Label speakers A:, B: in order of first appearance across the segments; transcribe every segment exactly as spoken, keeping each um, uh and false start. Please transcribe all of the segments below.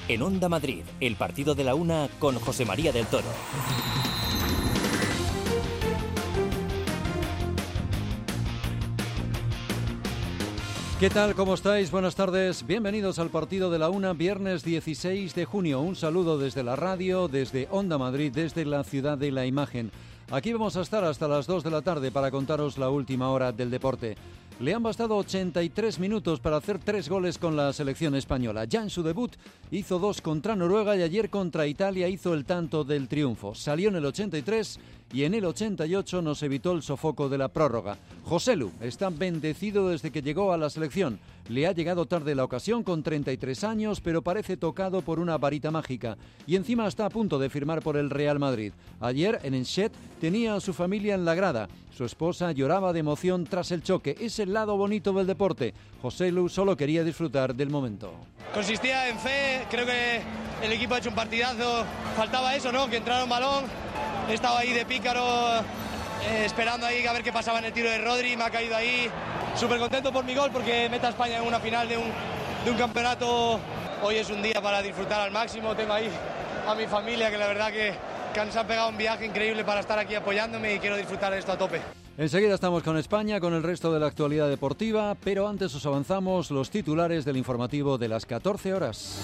A: En Onda Madrid, el partido de la una con José María del Toro.
B: ¿Qué tal? ¿Cómo estáis? Buenas tardes. Bienvenidos al partido de la una, viernes dieciséis de junio. Un saludo desde la radio, desde Onda Madrid, desde la ciudad de la imagen. Aquí vamos a estar hasta las dos de la tarde para contaros la última hora del deporte. Le han bastado ochenta y tres minutos para hacer tres goles con la selección española. Ya en su debut hizo dos contra Noruega y ayer contra Italia hizo el tanto del triunfo. Salió en el ochenta y tres y en el ochenta y ocho nos evitó el sofoco de la prórroga. Joselu está bendecido desde que llegó a la selección. Le ha llegado tarde la ocasión con treinta y tres años, pero parece tocado por una varita mágica. Y encima está a punto de firmar por el Real Madrid. Ayer en Enschede tenía a su familia en la grada. Su esposa lloraba de emoción tras el choque. Es el lado bonito del deporte. Joselu solo quería disfrutar del momento.
C: Consistía en fe, creo que el equipo ha hecho un partidazo. Faltaba eso, ¿no? Que entrara un balón. He estado ahí de pícaro, eh, esperando ahí a ver qué pasaba en el tiro de Rodri. Me ha caído ahí. Súper contento por mi gol porque mete a España en una final de un, de un campeonato. Hoy es un día para disfrutar al máximo. Tengo ahí a mi familia que la verdad que, que nos han pegado un viaje increíble para estar aquí apoyándome y quiero disfrutar de esto a tope.
B: Enseguida estamos con España, con el resto de la actualidad deportiva, pero antes os avanzamos los titulares del informativo de las catorce horas.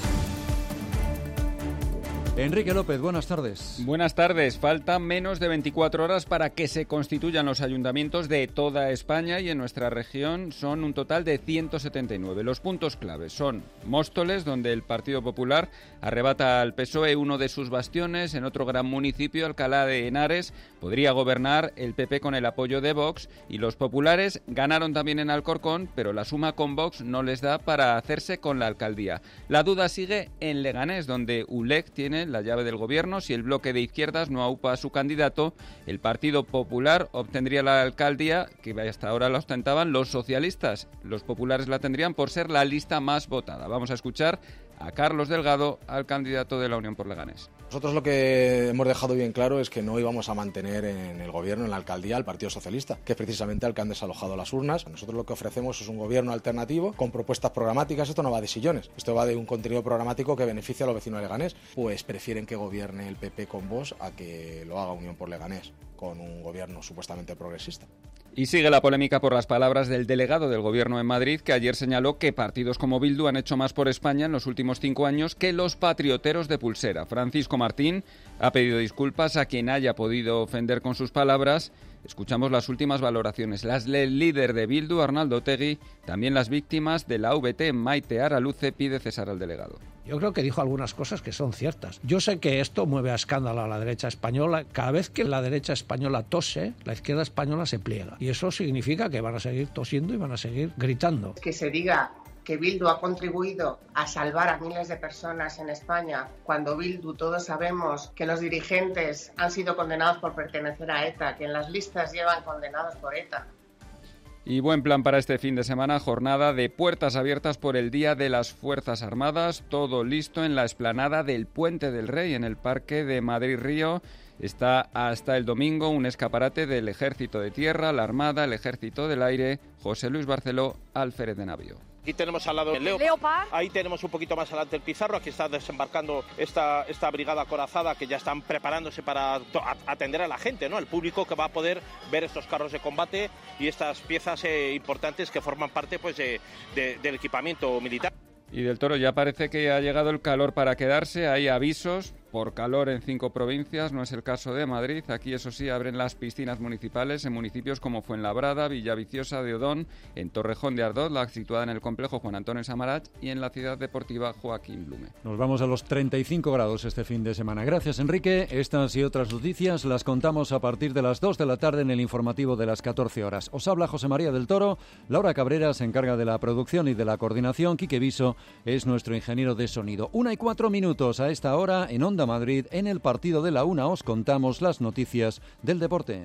B: Enrique López, buenas tardes.
D: Buenas tardes. Faltan menos de veinticuatro horas para que se constituyan los ayuntamientos de toda España y en nuestra región son un total de ciento setenta y nueve. Los puntos claves son Móstoles, donde el Partido Popular arrebata al P S O E uno de sus bastiones. En otro gran municipio, Alcalá de Henares, podría gobernar el P P con el apoyo de Vox y los populares ganaron también en Alcorcón, pero la suma con Vox no les da para hacerse con la alcaldía. La duda sigue en Leganés, donde U L E G tiene la llave del gobierno. Si el bloque de izquierdas no aupa a su candidato, el Partido Popular obtendría la alcaldía que hasta ahora la ostentaban los socialistas. Los populares la tendrían por ser la lista más votada. Vamos a escuchar a Carlos Delgado, al candidato de la Unión por Leganés.
E: Nosotros lo que hemos dejado bien claro es que no íbamos a mantener en el gobierno, en la alcaldía, al Partido Socialista, que es precisamente al que han desalojado las urnas. Nosotros lo que ofrecemos es un gobierno alternativo con propuestas programáticas. Esto no va de sillones, esto va de un contenido programático que beneficia a los vecinos de Leganés. Pues prefieren que gobierne el P P con Vox a que lo haga Unión por Leganés, con un gobierno supuestamente progresista.
D: Y sigue la polémica por las palabras del delegado del Gobierno en Madrid, que ayer señaló que partidos como Bildu han hecho más por España en los últimos cinco años que los patrioteros de Pulsera. Francisco Martín ha pedido disculpas a quien haya podido ofender con sus palabras. Escuchamos las últimas valoraciones. Las del líder de Bildu, Arnaldo Otegi, también las víctimas de la V T, Maite Araluce, pide cesar al delegado.
F: Yo creo que dijo algunas cosas que son ciertas. Yo sé que esto mueve a escándalo a la derecha española. Cada vez que la derecha española tose, la izquierda española se pliega. Y eso significa que van a seguir tosiendo y van a seguir gritando.
G: Que se diga que Bildu ha contribuido a salvar a miles de personas en España, cuando Bildu todos sabemos que los dirigentes han sido condenados por pertenecer a ETA, que en las listas llevan condenados por ETA.
D: Y buen plan para este fin de semana, jornada de puertas abiertas por el Día de las Fuerzas Armadas, todo listo en la explanada del Puente del Rey, en el Parque de Madrid-Río. Está hasta el domingo un escaparate del Ejército de Tierra, la Armada, el Ejército del Aire. José Luis Barceló, alférez de navío.
H: Aquí tenemos al lado el Leopard. Leopard, ahí tenemos un poquito más adelante el Pizarro, aquí está desembarcando esta, esta brigada acorazada que ya están preparándose para atender a la gente, ¿no? El público que va a poder ver estos carros de combate y estas piezas eh, importantes que forman parte pues, de, de, del equipamiento militar.
D: Y del Toro, ya parece que ha llegado el calor para quedarse, hay avisos por calor en cinco provincias, no es el caso de Madrid. Aquí, eso sí, abren las piscinas municipales en municipios como Fuenlabrada, Villaviciosa de Odón, en Torrejón de Ardoz, la situada en el complejo Juan Antonio Samaranch, y en la ciudad deportiva Joaquín Blume.
B: Nos vamos a los treinta y cinco grados este fin de semana. Gracias, Enrique. Estas y otras noticias las contamos a partir de las dos de la tarde en el informativo de las catorce horas. Os habla José María del Toro, Laura Cabrera se encarga de la producción y de la coordinación, Quique Viso es nuestro ingeniero de sonido. Una y cuatro minutos a esta hora en Onda Madrid, en el partido de la una os contamos las noticias del deporte.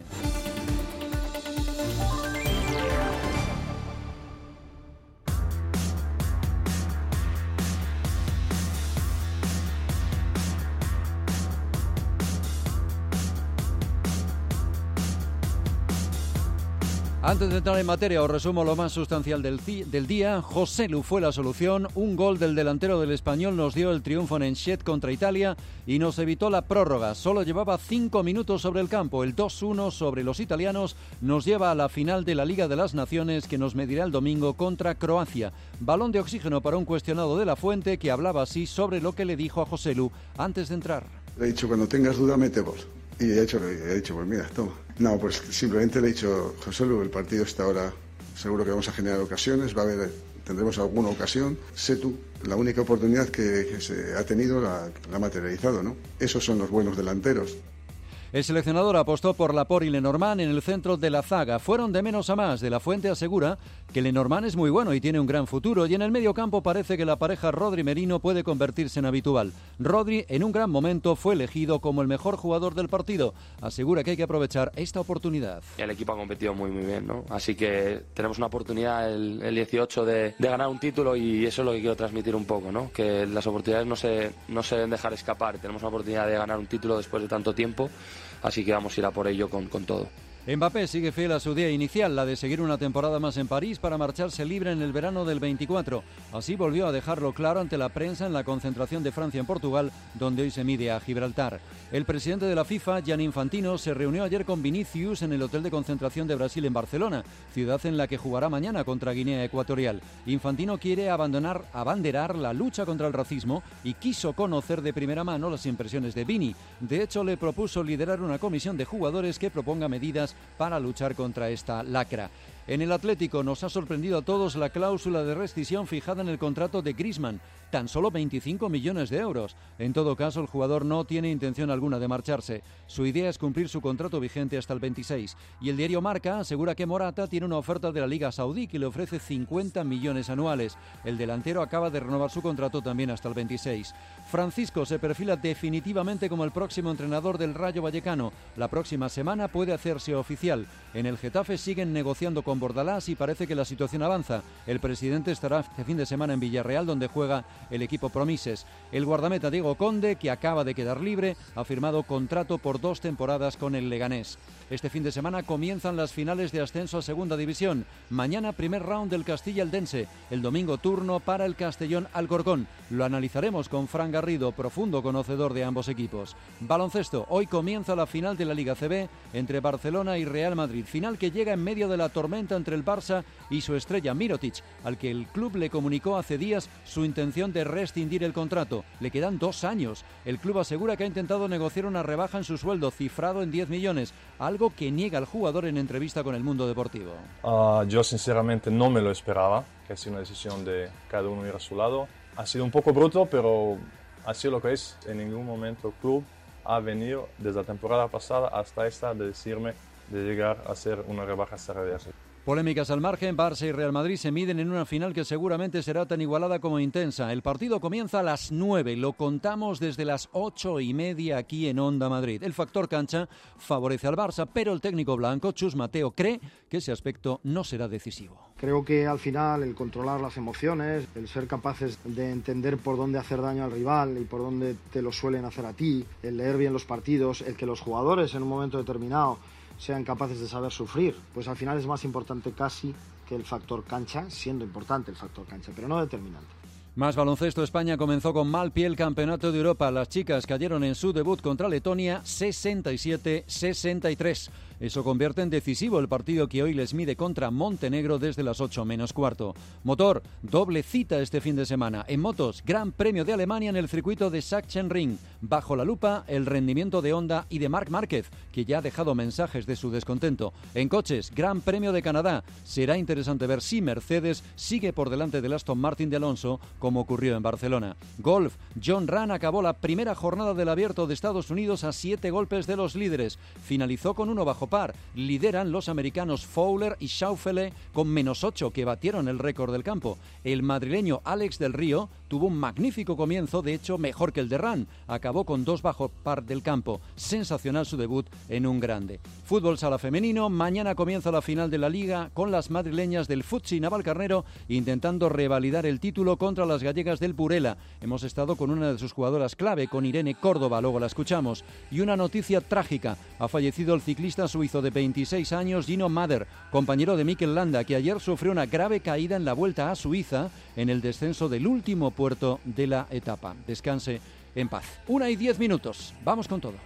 B: Antes de entrar en materia, os resumo lo más sustancial del, del día. Joselu fue la solución. Un gol del delantero del Español nos dio el triunfo en Enschede contra Italia y nos evitó la prórroga. Solo llevaba cinco minutos sobre el campo. El dos uno sobre los italianos nos lleva a la final de la Liga de las Naciones, que nos medirá el domingo contra Croacia. Balón de oxígeno para un cuestionado de la Fuente, que hablaba así sobre lo que le dijo a Joselu antes de entrar.
I: Le he dicho, cuando tengas duda, mete gol. Y he, hecho, he dicho, pues mira, toma. No, pues simplemente le he dicho, José Lu, el partido está ahora, seguro que vamos a generar ocasiones, va a haber, tendremos alguna ocasión. Sé tú, la única oportunidad que, que se ha tenido la, la ha materializado, ¿no? Esos son los buenos delanteros.
B: El seleccionador apostó por Laporte y Lenormand en el centro de la zaga. Fueron de menos a más. De la Fuente asegura que Lenormand es muy bueno y tiene un gran futuro, y en el medio campo parece que la pareja Rodri-Merino puede convertirse en habitual. Rodri, en un gran momento, fue elegido como el mejor jugador del partido. Asegura que hay que aprovechar esta oportunidad.
J: El equipo ha competido muy muy bien, ¿no? Así que tenemos una oportunidad el, el dieciocho de, de ganar un título, y eso es lo que quiero transmitir un poco, ¿no? Que las oportunidades no se, no se deben dejar escapar. Tenemos una oportunidad de ganar un título después de tanto tiempo. Así que vamos a ir a por ello con, con todo.
B: Mbappé sigue fiel a su idea inicial, la de seguir una temporada más en París para marcharse libre en el verano del veinticuatro. Así volvió a dejarlo claro ante la prensa en la concentración de Francia en Portugal, donde hoy se mide a Gibraltar. El presidente de la FIFA, Gianni Infantino, se reunió ayer con Vinicius en el hotel de concentración de Brasil en Barcelona, ciudad en la que jugará mañana contra Guinea Ecuatorial. Infantino quiere abandonar, abanderar la lucha contra el racismo y quiso conocer de primera mano las impresiones de Vini. De hecho, le propuso liderar una comisión de jugadores que proponga medidas para luchar contra esta lacra. En el Atlético nos ha sorprendido a todos la cláusula de rescisión fijada en el contrato de Griezmann, tan solo veinticinco millones de euros. En todo caso, el jugador no tiene intención alguna de marcharse. Su idea es cumplir su contrato vigente hasta el veintiséis. Y el diario Marca asegura que Morata tiene una oferta de la Liga Saudí que le ofrece cincuenta millones anuales. El delantero acaba de renovar su contrato también hasta el veintiséis. Francisco se perfila definitivamente como el próximo entrenador del Rayo Vallecano. La próxima semana puede hacerse oficial. En el Getafe siguen negociando con Bordalás y parece que la situación avanza. El presidente estará este fin de semana en Villarreal, donde juega el equipo Promises. El guardameta Diego Conde, que acaba de quedar libre, ha firmado contrato por dos temporadas con el Leganés. Este fin de semana comienzan las finales de ascenso a Segunda División. Mañana primer round del Castilla-Eldense. El domingo turno para el Castellón-Alcorcón. Lo analizaremos con Fran Garrido, profundo conocedor de ambos equipos. Baloncesto. Hoy comienza la final de la Liga C B entre Barcelona y Real Madrid. Final que llega en medio de la tormenta entre el Barça y su estrella Mirotic, al que el club le comunicó hace días su intención de rescindir el contrato. Le quedan dos años. El club asegura que ha intentado negociar una rebaja en su sueldo, cifrado en diez millones, algo que niega el jugador en entrevista con El Mundo Deportivo.
K: Uh, yo sinceramente no me lo esperaba, que ha sido una decisión de cada uno ir a su lado. Ha sido un poco bruto, pero ha sido lo que es. En ningún momento el club ha venido desde la temporada pasada hasta esta de decirme de llegar a hacer una rebaja salarial.
B: Polémicas al margen, Barça y Real Madrid se miden en una final que seguramente será tan igualada como intensa. El partido comienza a las nueve, lo contamos desde las ocho y media aquí en Onda Madrid. El factor cancha favorece al Barça, pero el técnico blanco, Chus Mateo, cree que ese aspecto no será decisivo.
L: Creo que al final el controlar las emociones, el ser capaces de entender por dónde hacer daño al rival y por dónde te lo suelen hacer a ti, el leer bien los partidos, el que los jugadores en un momento determinado sean capaces de saber sufrir, pues al final es más importante casi que el factor cancha, siendo importante el factor cancha, pero no determinante.
B: Más baloncesto. España comenzó con mal pie el Campeonato de Europa. Las chicas cayeron en su debut contra Letonia sesenta y siete a sesenta y tres. Eso convierte en decisivo el partido que hoy les mide contra Montenegro desde las ocho menos cuarto. Motor, doble cita este fin de semana. En motos, Gran Premio de Alemania en el circuito de Sachsenring. Bajo la lupa, el rendimiento de Honda y de Marc Márquez, que ya ha dejado mensajes de su descontento. En coches, Gran Premio de Canadá. Será interesante ver si Mercedes sigue por delante del Aston Martin de Alonso, como ocurrió en Barcelona. Golf, John Ram acabó la primera jornada del Abierto de Estados Unidos a siete golpes de los líderes. Finalizó con uno bajo par. Lideran los americanos Fowler y Schaufele con menos ocho, que batieron el récord del campo. El madrileño Alex del Río tuvo un magnífico comienzo, de hecho mejor que el de Ram. Acabó con dos bajo par del campo. Sensacional su debut en un grande. Fútbol sala femenino. Mañana comienza la final de la Liga con las madrileñas del Futsi Navalcarnero intentando revalidar el título contra las gallegas del Burela. Hemos estado con una de sus jugadoras clave, con Irene Córdoba, luego la escuchamos. Y una noticia trágica. Ha fallecido el ciclista suizo suizo de veintiséis años, Gino Mader, compañero de Mikel Landa, que ayer sufrió una grave caída en la vuelta a Suiza en el descenso del último puerto de la etapa. Descanse en paz. Una y diez minutos. Vamos con todo.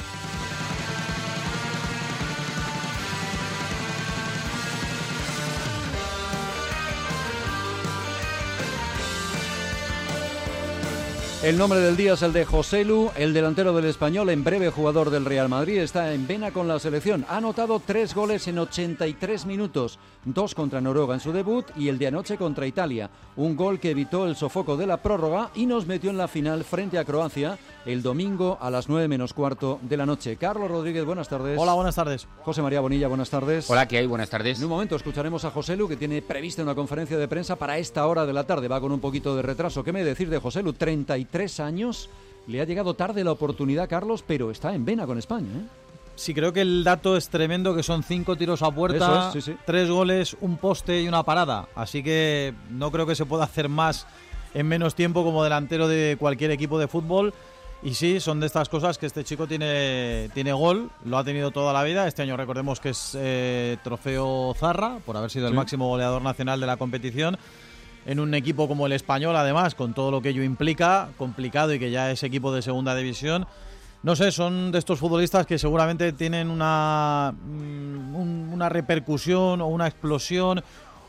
B: El nombre del día es el de Joselu, el delantero del Español, en breve jugador del Real Madrid, está en vena con la selección. Ha anotado tres goles en ochenta y tres minutos, dos contra Noruega en su debut y el de anoche contra Italia. Un gol que evitó el sofoco de la prórroga y nos metió en la final frente a Croacia el domingo a las nueve menos cuarto de la noche. Carlos Rodríguez, buenas tardes.
M: Hola, buenas tardes.
B: José María Bonilla, buenas tardes.
N: Hola, ¿qué hay? Buenas tardes.
B: En un momento escucharemos a Joselu, que tiene prevista una conferencia de prensa para esta hora de la tarde. Va con un poquito de retraso. ¿Qué me decir de Joselu? treinta y tres años. Le ha llegado tarde la oportunidad, Carlos, pero está en vena con España, ¿eh?
M: Sí, creo que el dato es tremendo, que son cinco tiros a puerta,
B: es, sí, sí.
M: tres goles, un poste y una parada. Así que no creo que se pueda hacer más en menos tiempo como delantero de cualquier equipo de fútbol. Y sí, son de estas cosas que este chico tiene, tiene gol, lo ha tenido toda la vida. Este año recordemos que es eh, trofeo Zarra, por haber sido el
B: sí.
M: máximo goleador nacional de la competición. En un equipo como el Español, además, con todo lo que ello implica, complicado y que ya es equipo de segunda división. No sé, son de estos futbolistas que seguramente tienen una, un, una repercusión o una explosión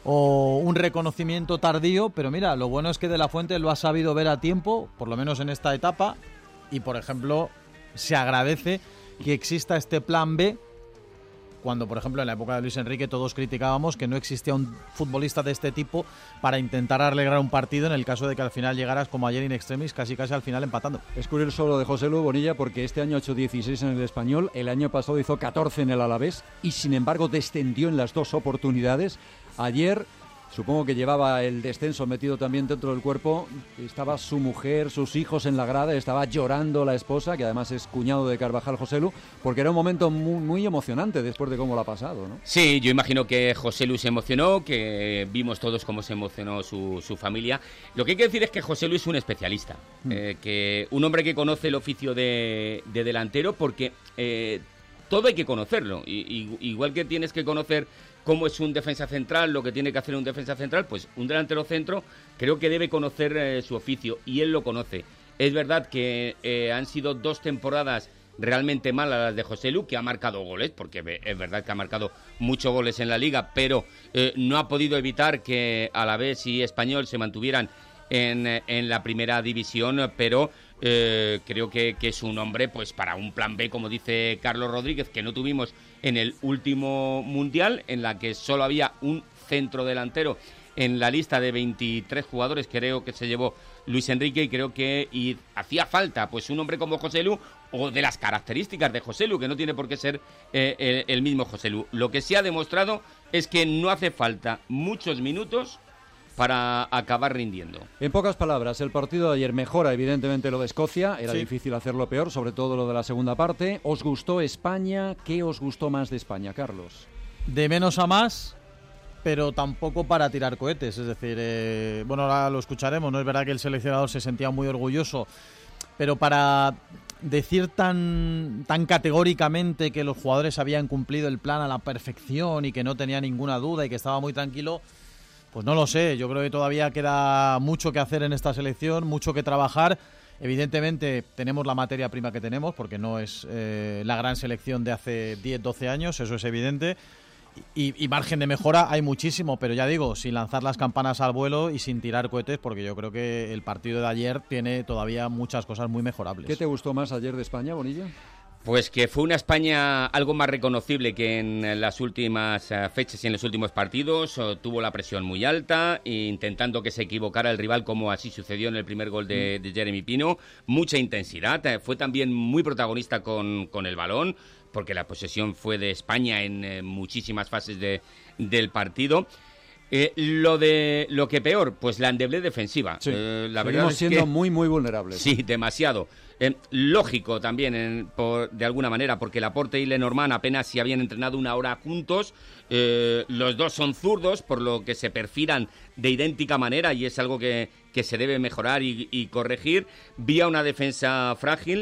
M: o un reconocimiento tardío, pero mira, lo bueno es que De La Fuente lo ha sabido ver a tiempo, por lo menos en esta etapa, y por ejemplo, se agradece que exista este plan B, cuando, por ejemplo, en la época de Luis Enrique todos criticábamos que no existía un futbolista de este tipo para intentar alegrar un partido en el caso de que al final llegaras, como ayer in extremis, casi casi al final empatando.
B: Es curioso lo de Joselu, Bonilla, porque este año ha hecho dieciséis en el Español, el año pasado hizo catorce en el Alavés y sin embargo descendió en las dos oportunidades. Ayer, supongo que llevaba el descenso metido también dentro del cuerpo, estaba su mujer, sus hijos en la grada, estaba llorando la esposa, que además es cuñado de Carvajal, Joselu, porque era un momento muy, muy emocionante después de cómo lo ha pasado, ¿no?
N: Sí, yo imagino que Joselu se emocionó, que vimos todos cómo se emocionó su, su familia. Lo que hay que decir es que Joselu es un especialista, mm. eh, que un hombre que conoce el oficio de, de delantero, porque eh, todo hay que conocerlo, y, y, igual que tienes que conocer cómo es un defensa central, lo que tiene que hacer un defensa central, pues un delantero centro creo que debe conocer eh, su oficio, y él lo conoce. Es verdad que eh, han sido dos temporadas realmente malas las de Joselu, que ha marcado goles, porque es verdad que ha marcado muchos goles en la Liga, pero eh, no ha podido evitar que Alavés y Español se mantuvieran en, en la primera división, pero eh, creo que, que es un hombre pues para un plan B, como dice Carlos Rodríguez, que no tuvimos en el último Mundial, en la que solo había un centro delantero en la lista de veintitrés jugadores, creo que se llevó Luis Enrique, y creo que y hacía falta pues un hombre como Joselu, o de las características de Joselu, que no tiene por qué ser eh, el, el mismo Joselu. Lo que se ha demostrado es que no hace falta muchos minutos para acabar rindiendo.
B: En pocas palabras, el partido de ayer mejora evidentemente lo de Escocia, era
M: sí.
B: difícil hacerlo peor, sobre todo lo de la segunda parte. ¿Os gustó España? ¿Qué os gustó más de España, Carlos?
M: De menos a más, pero tampoco para tirar cohetes, es decir, eh, bueno, ahora lo escucharemos, no es verdad que el seleccionador se sentía muy orgulloso, pero para decir tan, tan categóricamente que los jugadores habían cumplido el plan a la perfección y que no tenía ninguna duda y que estaba muy tranquilo, pues no lo sé. Yo creo que todavía queda mucho que hacer en esta selección, mucho que trabajar. Evidentemente tenemos la materia prima que tenemos, porque no es eh, la gran selección de hace diez, doce años, eso es evidente. Y, y margen de mejora hay muchísimo, pero ya digo, sin lanzar las campanas al vuelo y sin tirar cohetes, porque yo creo que el partido de ayer tiene todavía muchas cosas muy mejorables.
B: ¿Qué te gustó más ayer de España, Bonilla?
N: Pues que fue una España algo más reconocible que en las últimas fechas y en los últimos partidos. Tuvo la presión muy alta, intentando que se equivocara el rival, como así sucedió en el primer gol de, de Jeremy Pino. Mucha intensidad, fue también muy protagonista con, con el balón, porque la posesión fue de España en eh, muchísimas fases de, del partido. Eh, lo de lo que peor, pues la endeblez defensiva.
B: Sí,
N: eh, la
B: seguimos
N: verdad es
B: siendo
N: que,
B: muy, muy vulnerables.
N: Sí, demasiado. Eh, lógico también, en, por, de alguna manera, porque Laporte y Lenormand apenas si habían entrenado una hora juntos. Eh, los dos son zurdos, por lo que se perfilan de idéntica manera, y es algo que, que se debe mejorar y, y corregir. Vía una defensa frágil.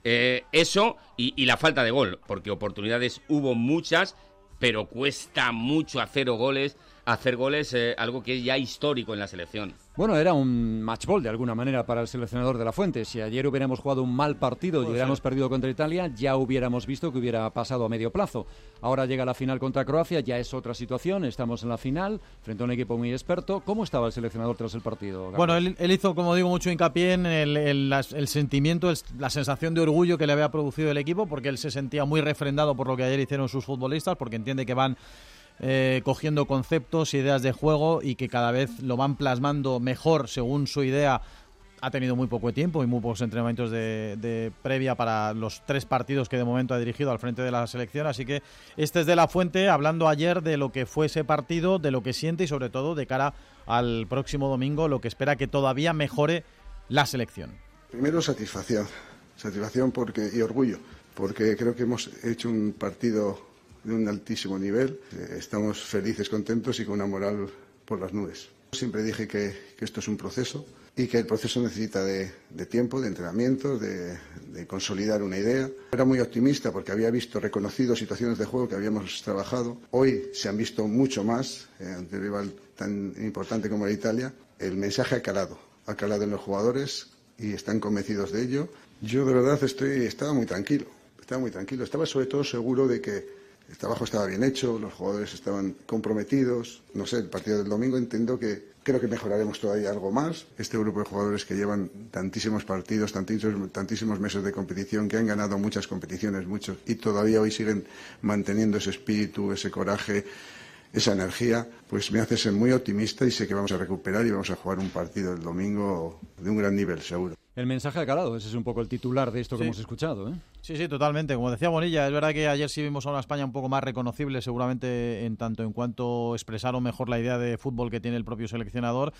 N: Eh, eso y, y la falta de gol, porque oportunidades hubo muchas, pero cuesta mucho hacer goles, hacer goles, eh, algo que es ya histórico en la selección.
B: Bueno, era un match ball de alguna manera para el seleccionador de la Fuente. Si ayer hubiéramos jugado un mal partido y hubiéramos ser. perdido contra Italia, ya hubiéramos visto que hubiera pasado a medio plazo. Ahora llega la final contra Croacia, ya es otra situación, estamos en la final, frente a un equipo muy experto. ¿Cómo estaba el seleccionador tras el partido, Carlos?
M: Bueno, él, él hizo, como digo, mucho hincapié en el, el, el sentimiento, el, la sensación de orgullo que le había producido el equipo, porque él se sentía muy refrendado por lo que ayer hicieron sus futbolistas, porque entiende que van Eh, cogiendo conceptos, ideas de juego y que cada vez lo van plasmando mejor según su idea. Ha tenido muy poco tiempo y muy pocos entrenamientos de, de previa para los tres partidos que de momento ha dirigido al frente de la selección, así que este es de la Fuente hablando ayer de lo que fue ese partido, de lo que siente y sobre todo de cara al próximo domingo, lo que espera que todavía mejore la selección.
I: Primero satisfacción, satisfacción porque y orgullo, porque creo que hemos hecho un partido de un altísimo nivel, eh, estamos felices, contentos y con una moral por las nubes. Siempre dije que, que esto es un proceso y que el proceso necesita de, de tiempo, de entrenamiento, de, de consolidar una idea. Era muy optimista porque había visto, reconocido situaciones de juego que habíamos trabajado. Hoy se han visto mucho más, eh, ante un rival tan importante como la Italia. El mensaje ha calado, ha calado en los jugadores y están convencidos de ello. Yo de verdad estoy, estaba muy tranquilo, estaba muy tranquilo. Estaba sobre todo seguro de que el trabajo estaba bien hecho, los jugadores estaban comprometidos. No sé, el partido del domingo entiendo que creo que mejoraremos todavía algo más. Este grupo de jugadores que llevan tantísimos partidos, tantísimos, tantísimos meses de competición, que han ganado muchas competiciones, muchos, y todavía hoy siguen manteniendo ese espíritu, ese coraje, esa energía, pues me hace ser muy optimista y sé que vamos a recuperar y vamos a jugar un partido el domingo de un gran nivel, seguro.
B: El mensaje ha calado, ese es un poco el titular de esto
M: sí.
B: que hemos escuchado, ¿eh?
M: Sí, sí, totalmente. Como decía Bonilla, es verdad que ayer sí vimos a una España un poco más reconocible, seguramente en tanto en cuanto expresaron mejor la idea de fútbol que tiene el propio seleccionador.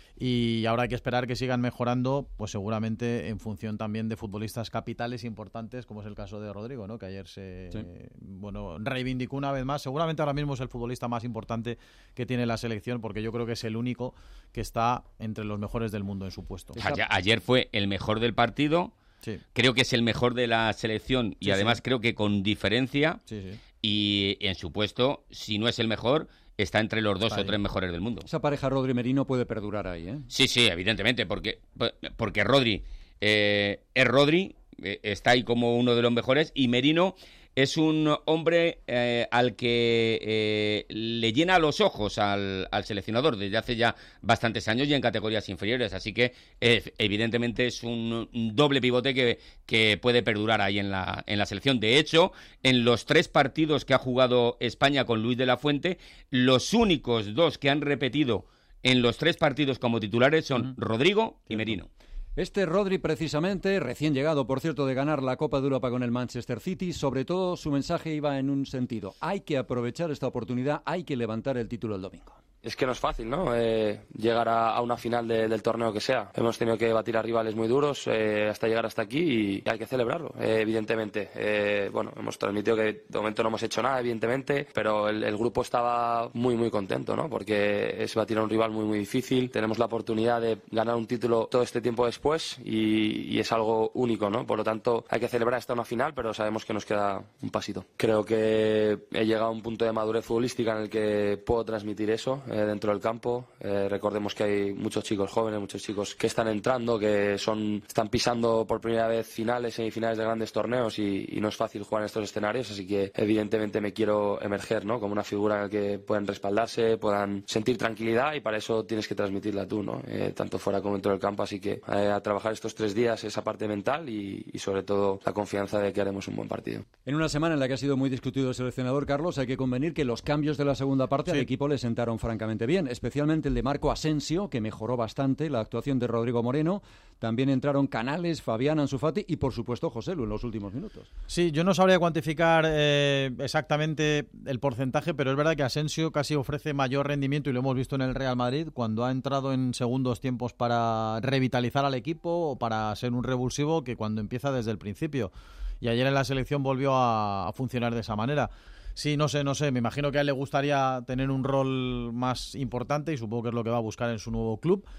M: Y ahora hay que esperar que sigan mejorando, pues seguramente en función también de futbolistas capitales importantes, como es el caso de Rodrigo, ¿no? Que ayer se sí. eh, bueno reivindicó una vez más. Seguramente ahora mismo es el futbolista más importante que tiene la selección, porque yo creo que es el único que está entre los mejores del mundo en su puesto.
N: Ayer, ayer fue el mejor del partido, sí. creo que es el mejor de la selección y sí, además sí. creo que con diferencia,
M: sí, sí.
N: y en su puesto, si no es el mejor, está entre los dos ahí. o tres mejores del mundo.
B: Esa pareja Rodri-Merino puede perdurar ahí, ¿eh?
N: Sí, sí, evidentemente, porque, porque Rodri eh, es Rodri, eh, está ahí como uno de los mejores, y Merino es un hombre eh, al que eh, le llena los ojos al, al seleccionador desde hace ya bastantes años y en categorías inferiores, así que eh, evidentemente es un, un doble pivote que, que puede perdurar ahí en la, en la selección. De hecho, en los tres partidos que ha jugado España con Luis de la Fuente, los únicos dos que han repetido en los tres partidos como titulares son uh-huh. Rodrigo y Merino.
B: Este Rodri, precisamente, recién llegado, por cierto, de ganar la Copa de Europa con el Manchester City, sobre todo su mensaje iba en un sentido: hay que aprovechar esta oportunidad, hay que levantar el título el domingo.
J: Es que no es fácil, ¿no? Eh, llegar a, a una final de, del torneo que sea. Hemos tenido que batir a rivales muy duros eh, hasta llegar hasta aquí y hay que celebrarlo, eh, evidentemente. Eh, bueno, hemos transmitido que de momento no hemos hecho nada, evidentemente, pero el, el grupo estaba muy, muy contento, ¿no? Porque es batir a un rival muy, muy difícil. Tenemos la oportunidad de ganar un título todo este tiempo después y, y es algo único, ¿no? Por lo tanto, hay que celebrar hasta una final, pero sabemos que nos queda un pasito. Creo que he llegado a un punto de madurez futbolística en el que puedo transmitir eso Eh, dentro del campo. Eh, recordemos que hay muchos chicos jóvenes, muchos chicos que están entrando, que son están pisando por primera vez finales, semifinales de grandes torneos y, y no es fácil jugar en estos escenarios, así que evidentemente me quiero emerger, ¿no? Como una figura en la que puedan respaldarse, puedan sentir tranquilidad y para eso tienes que transmitirla tú, ¿no? Eh, tanto fuera como dentro del campo, así que eh, a trabajar estos tres días esa parte mental y, y sobre todo la confianza de que haremos un buen partido.
B: En una semana en la que ha sido muy discutido el seleccionador, Carlos, hay que convenir que los cambios de la segunda parte sí. al equipo le sentaron francamente bien, especialmente el de Marco Asensio, que mejoró bastante la actuación de Rodrigo Moreno. También entraron Canales, Fabián, Ansu Fati y, por supuesto, Joselu en los últimos minutos.
M: Sí, yo no sabría cuantificar eh, exactamente el porcentaje, pero es verdad que Asensio casi ofrece mayor rendimiento y lo hemos visto en el Real Madrid cuando ha entrado en segundos tiempos para revitalizar al equipo o para ser un revulsivo que cuando empieza desde el principio. Y ayer en la selección volvió a, a funcionar de esa manera. Sí, no sé, no sé, me imagino que a él le gustaría tener un rol más importante y supongo que es lo que va a buscar en su nuevo club,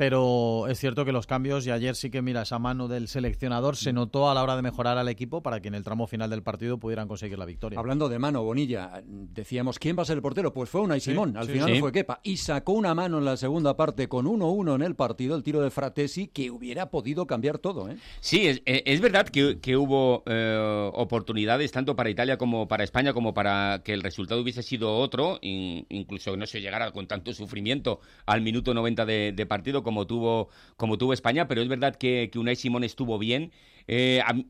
M: pero es cierto que los cambios, y ayer sí que, mira, esa mano del seleccionador se notó a la hora de mejorar al equipo para que en el tramo final del partido pudieran conseguir la victoria.
B: Hablando de mano, Bonilla, decíamos, ¿quién va a ser el portero? Pues fue Unai
M: Sí,
B: Simón, al
M: sí,
B: final
M: sí.
B: fue Kepa, y sacó una mano en la segunda parte con uno uno en el partido, el tiro de Fratesi, que hubiera podido cambiar todo, ¿eh?
N: Sí, es, es verdad que, que hubo eh, oportunidades tanto para Italia como para España, como para que el resultado hubiese sido otro, in, incluso no se llegara con tanto sufrimiento al minuto noventa de, de partido como tuvo como tuvo España, pero es verdad que, que Unai Simón estuvo bien. Eh, a,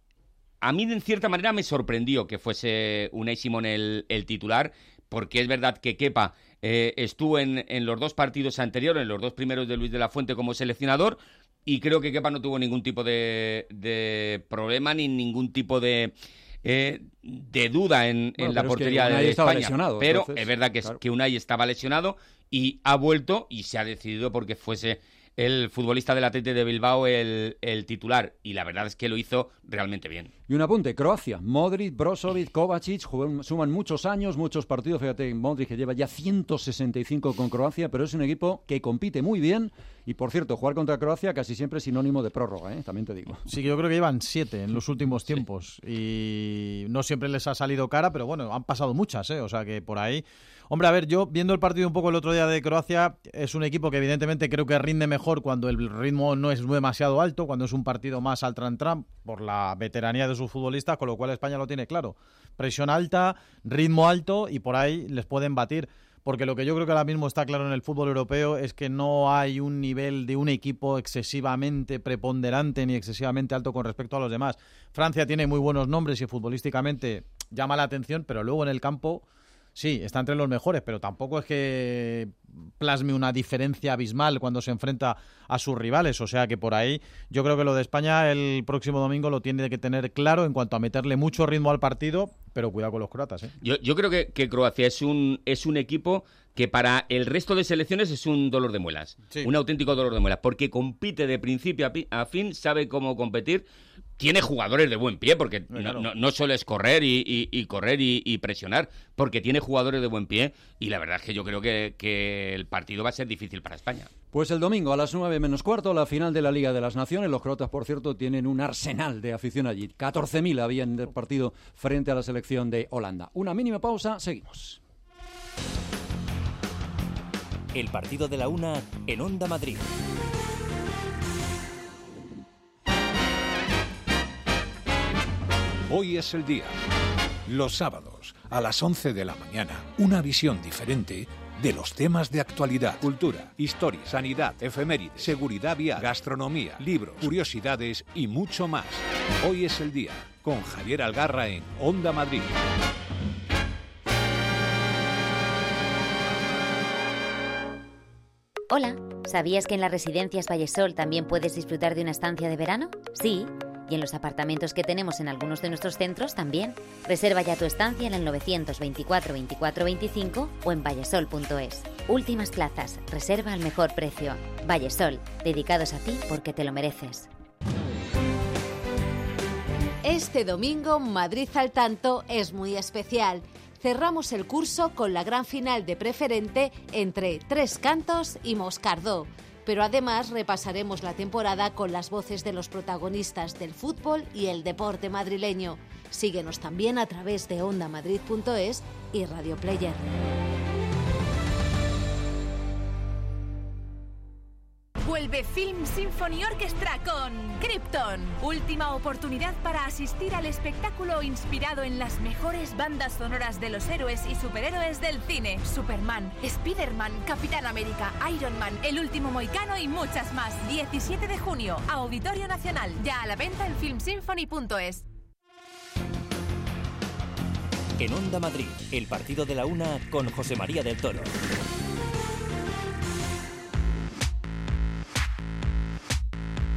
N: a mí, en cierta manera, me sorprendió que fuese Unai Simón el, el titular, porque es verdad que Kepa eh, estuvo en, en los dos partidos anteriores, en los dos primeros de Luis de la Fuente como seleccionador, y creo que Kepa no tuvo ningún tipo de, de problema ni ningún tipo de... Eh, de duda en,
B: Bueno,
N: en la
B: pero es que
N: portería
B: Unai
N: de
B: estaba
N: España,
B: lesionado,
N: pero
B: entonces,
N: es verdad que,
B: claro.
N: que Unai estaba lesionado y ha vuelto y se ha decidido porque fuese el futbolista del Athletic de Bilbao el, el titular, y la verdad es que lo hizo realmente bien.
B: Y un apunte, Croacia, Modric, Brozovic, Kovacic, juegan, suman muchos años, muchos partidos, fíjate, Modric que lleva ya ciento sesenta y cinco con Croacia, pero es un equipo que compite muy bien, y por cierto, jugar contra Croacia casi siempre es sinónimo de prórroga, ¿eh? También te digo.
M: Sí, yo creo que llevan siete en los últimos tiempos, y no siempre les ha salido cara, pero bueno, han pasado muchas, ¿eh? O sea que por ahí... Hombre, a ver, yo viendo el partido un poco el otro día de Croacia, es un equipo que evidentemente creo que rinde mejor cuando el ritmo no es demasiado alto, cuando es un partido más al tran-tran, por la veteranía de sus futbolistas, con lo cual España lo tiene claro. Presión alta, ritmo alto, y por ahí les pueden batir. Porque lo que yo creo que ahora mismo está claro en el fútbol europeo es que no hay un nivel de un equipo excesivamente preponderante ni excesivamente alto con respecto a los demás. Francia tiene muy buenos nombres y futbolísticamente llama la atención, pero luego en el campo... Sí, está entre los mejores, pero tampoco es que plasme una diferencia abismal cuando se enfrenta a sus rivales. O sea que por ahí yo creo que lo de España el próximo domingo lo tiene que tener claro en cuanto a meterle mucho ritmo al partido, pero cuidado con los croatas, ¿eh?
N: Yo, yo creo que, que Croacia es un, es un equipo que para el resto de selecciones es un dolor de muelas, sí. Un auténtico dolor de muelas, porque compite de principio a, pi, a fin, sabe cómo competir, tiene jugadores de buen pie, porque claro. no, no, no solo es correr y, y, y correr y, y presionar, porque tiene jugadores de buen pie, y la verdad es que yo creo que, que el partido va a ser difícil para España.
B: Pues el domingo a las nueve menos cuarto, la final de la Liga de las Naciones. Los croatas, por cierto, tienen un arsenal de afición allí. catorce mil había en el partido frente a la selección de Holanda. Una mínima pausa, seguimos.
A: El partido de la una en Onda Madrid.
O: Hoy es el día. Los sábados, a las once de la mañana, una visión diferente de los temas de actualidad, cultura, historia, sanidad, efemérides, seguridad vial, gastronomía, libros, curiosidades y mucho más. Hoy es el día, con Javier Algarra en Onda Madrid.
P: Hola, ¿sabías que en las residencias Vallesol también puedes disfrutar de una estancia de verano? Sí, y en los apartamentos que tenemos en algunos de nuestros centros también. Reserva ya tu estancia en el novecientos veinticuatro veinticuatro veinticinco o en vallesol punto es. Últimas plazas, reserva al mejor precio. Vallesol, dedicados a ti porque te lo mereces.
Q: Este domingo, Madrid al tanto es muy especial. Cerramos el curso con la gran final de preferente entre Tres Cantos y Moscardó. Pero además repasaremos la temporada con las voces de los protagonistas del fútbol y el deporte madrileño. Síguenos también a través de onda madrid punto es y Radio Player.
R: Vuelve Film Symphony Orchestra con Krypton. Última oportunidad para asistir al espectáculo inspirado en las mejores bandas sonoras de los héroes y superhéroes del cine. Superman, Spider-Man, Capitán América, Iron Man, El Último Mohicano y muchas más. diecisiete de junio, Auditorio Nacional. Ya a la venta en film symphony punto es.
A: En Onda Madrid, el partido de la una con José María del Toro.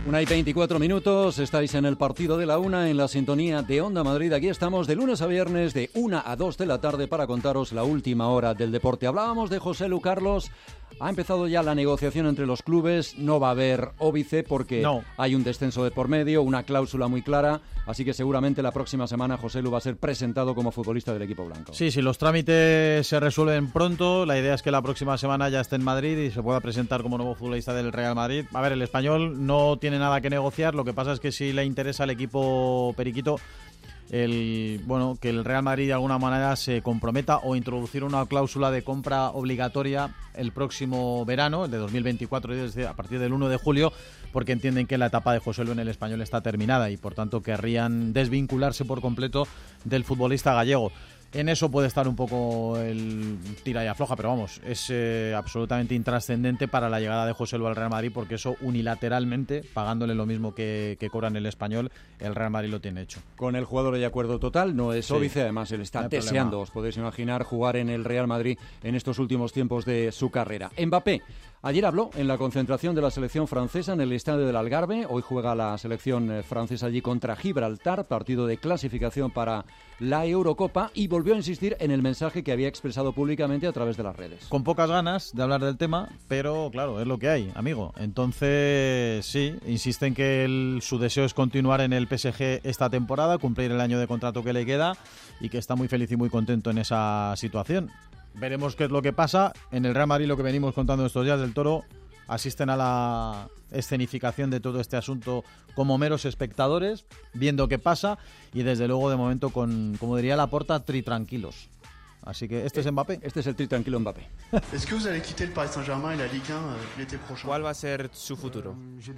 B: Una y veinticuatro minutos, estáis en el partido de la una en la sintonía de Onda Madrid. Aquí estamos de lunes a viernes de una a dos de la tarde para contaros la última hora del deporte. Hablábamos de José Lu Carlos. Ha empezado ya la negociación entre los clubes, no va a haber óbice porque no. hay un descenso de por medio, una cláusula muy clara, así que seguramente la próxima semana José Lu va a ser presentado como futbolista del equipo blanco.
M: Sí, si los trámites se resuelven pronto, la idea es que la próxima semana ya esté en Madrid y se pueda presentar como nuevo futbolista del Real Madrid. A ver, el español no tiene nada que negociar, lo que pasa es que si le interesa al equipo periquito el bueno que el Real Madrid de alguna manera se comprometa o introducir una cláusula de compra obligatoria el próximo verano, el de dos mil veinticuatro, desde a partir del uno de julio, porque entienden que la etapa de José Lu en el español está terminada y por tanto querrían desvincularse por completo del futbolista gallego. En eso puede estar un poco el tira y afloja, pero vamos, es eh, absolutamente intrascendente para la llegada de José Lu al Real Madrid, porque eso unilateralmente, pagándole lo mismo que, que cobran el español, el Real Madrid lo tiene hecho.
B: Con el jugador hay acuerdo total, no es
M: Sí.
B: óbice, además él está
M: No hay
B: deseando,
M: problema.
B: os podéis imaginar, jugar en el Real Madrid en estos últimos tiempos de su carrera. Mbappé ayer habló en la concentración de la selección francesa en el estadio del Algarve. Hoy juega la selección eh, francesa allí contra Gibraltar, partido de clasificación para la Eurocopa, y volvió a insistir en el mensaje que había expresado públicamente a través de las redes.
M: Con pocas ganas de hablar del tema, pero claro, es lo que hay, amigo. Entonces, sí, insiste en que el, su deseo es continuar en el P S G esta temporada, cumplir el año de contrato que le queda y que está muy feliz y muy contento en esa situación. Veremos qué es lo que pasa. En el Real Madrid, lo que venimos contando estos días del Toro, asisten a la escenificación de todo este asunto como meros espectadores, viendo qué pasa y desde luego de momento con, como diría Laporta, tri tranquilos. Así que este es Mbappé.
B: Este es el tri tranquilo Mbappé.
S: Est-ce que vous allez quitter le Paris Saint-Germain y la Ligue uno l'été prochain?
T: ¿Cuál va a ser su futuro?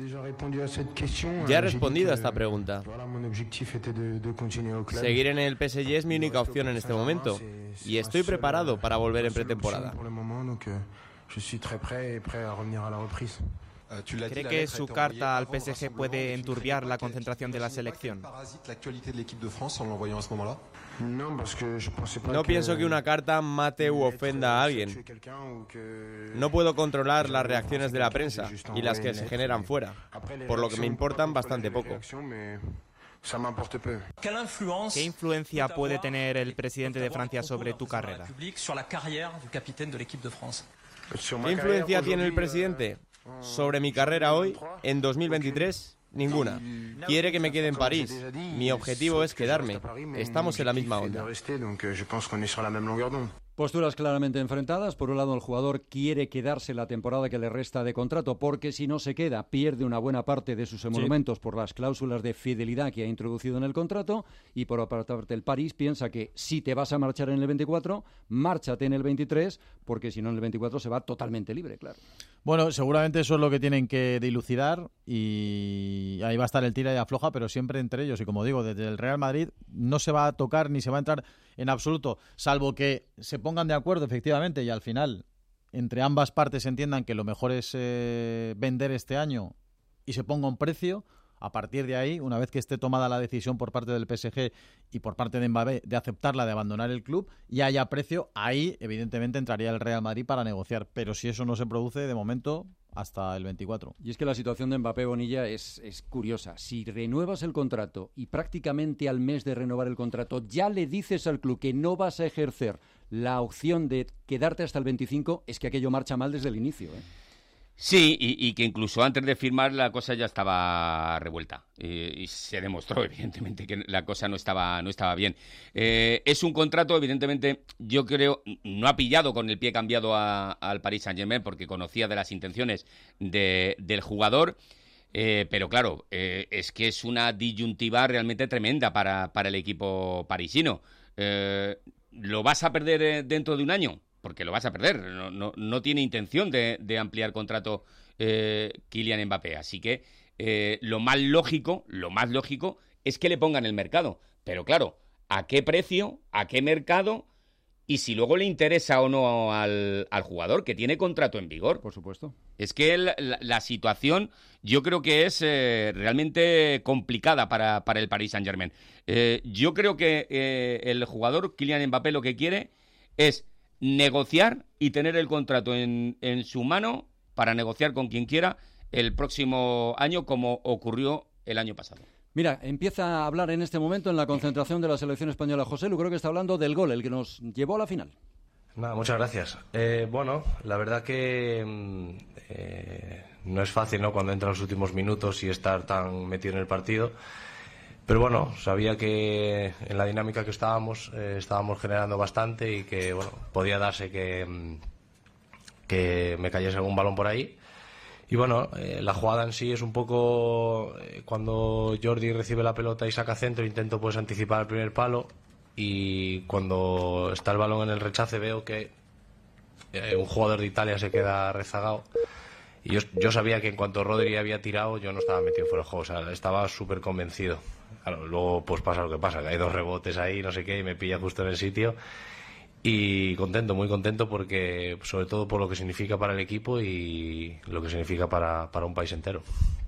S: Ya
T: Ya he respondido a esta pregunta. Seguir en el P S G es mi única opción en este momento y estoy preparado para volver en pretemporada. ¿Cree que su carta al P S G puede enturbiar la concentración de la selección? No pienso que una carta mate u ofenda a alguien. No puedo controlar las reacciones de la prensa y las que se generan fuera, por lo que me importan bastante poco. ¿Qué influencia puede tener el presidente de Francia sobre tu carrera? ¿Qué influencia tiene el presidente sobre mi carrera hoy, en dos mil veintitrés? Ninguna. Quiere que me quede en París. Mi objetivo es quedarme. Estamos en la misma onda.
B: Posturas claramente enfrentadas. Por un lado, el jugador quiere quedarse la temporada que le resta de contrato, porque si no se queda, pierde una buena parte de sus emolumentos sí. por las cláusulas de fidelidad que ha introducido en el contrato. Y por otra parte, el París piensa que si te vas a marchar en el veinticuatro, márchate en el veintitrés, porque si no en el veinticuatro se va totalmente libre, claro.
M: Bueno, seguramente eso es lo que tienen que dilucidar y ahí va a estar el tira y afloja, pero siempre entre ellos. Y como digo, desde el Real Madrid no se va a tocar ni se va a entrar en absoluto, salvo que se pongan de acuerdo efectivamente y al final entre ambas partes entiendan que lo mejor es eh, vender este año y se ponga un precio. A partir de ahí, una vez que esté tomada la decisión por parte del P S G y por parte de Mbappé de aceptarla, de abandonar el club y haya precio, ahí evidentemente entraría el Real Madrid para negociar. Pero si eso no se produce, de momento, hasta el veinticuatro.
B: Y es que la situación de Mbappé, Bonilla, es, es curiosa. Si renuevas el contrato y prácticamente al mes de renovar el contrato ya le dices al club que no vas a ejercer la opción de quedarte hasta el veinticinco, es que aquello marcha mal desde el inicio, ¿eh?
N: Sí, y, y que incluso antes de firmar la cosa ya estaba revuelta y, y se demostró evidentemente que la cosa no estaba no estaba bien. Eh, es un contrato, evidentemente, yo creo, no ha pillado con el pie cambiado a, al Paris Saint-Germain porque conocía de las intenciones de, del jugador, eh, pero claro, eh, es que es una disyuntiva realmente tremenda para, para el equipo parisino. Eh, ¿Lo vas a perder dentro de un año? Porque lo vas a perder, no, no, no tiene intención de, de ampliar contrato eh, Kylian Mbappé, así que eh, lo más lógico, lo más lógico es que le pongan el mercado, pero claro, ¿a qué precio? ¿A qué mercado? Y si luego le interesa o no al, al jugador, que tiene contrato en vigor.
B: Por supuesto.
N: Es que la, la, la situación yo creo que es eh, realmente complicada para, para el Paris Saint-Germain. Eh, yo creo que eh, el jugador Kylian Mbappé lo que quiere es negociar y tener el contrato en, en su mano para negociar con quien quiera el próximo año como ocurrió el año pasado.
B: Mira, empieza a hablar en este momento en la concentración de la selección española José Lu, creo que está hablando del gol, el que nos llevó a la final.
U: Nada, muchas gracias. Eh, bueno, la verdad que eh, no es fácil, ¿no?, cuando entran los últimos minutos y estar tan metido en el partido. Pero bueno, sabía que en la dinámica que estábamos, eh, estábamos generando bastante y que, bueno, podía darse que, que me cayese algún balón por ahí. Y bueno, eh, la jugada en sí es un poco eh, cuando Jordi recibe la pelota y saca centro, intento pues anticipar el primer palo, y cuando está el balón en el rechace veo que eh, un jugador de Italia se queda rezagado, y yo, yo sabía que en cuanto Rodri había tirado yo no estaba metido fuera del juego, o sea, estaba súper convencido. Claro, luego pues pasa lo que pasa, que hay dos rebotes ahí, no sé qué, y me pilla justo en el sitio. Y contento, muy contento, porque sobre todo por lo que significa para el equipo y lo que significa para, para un país entero.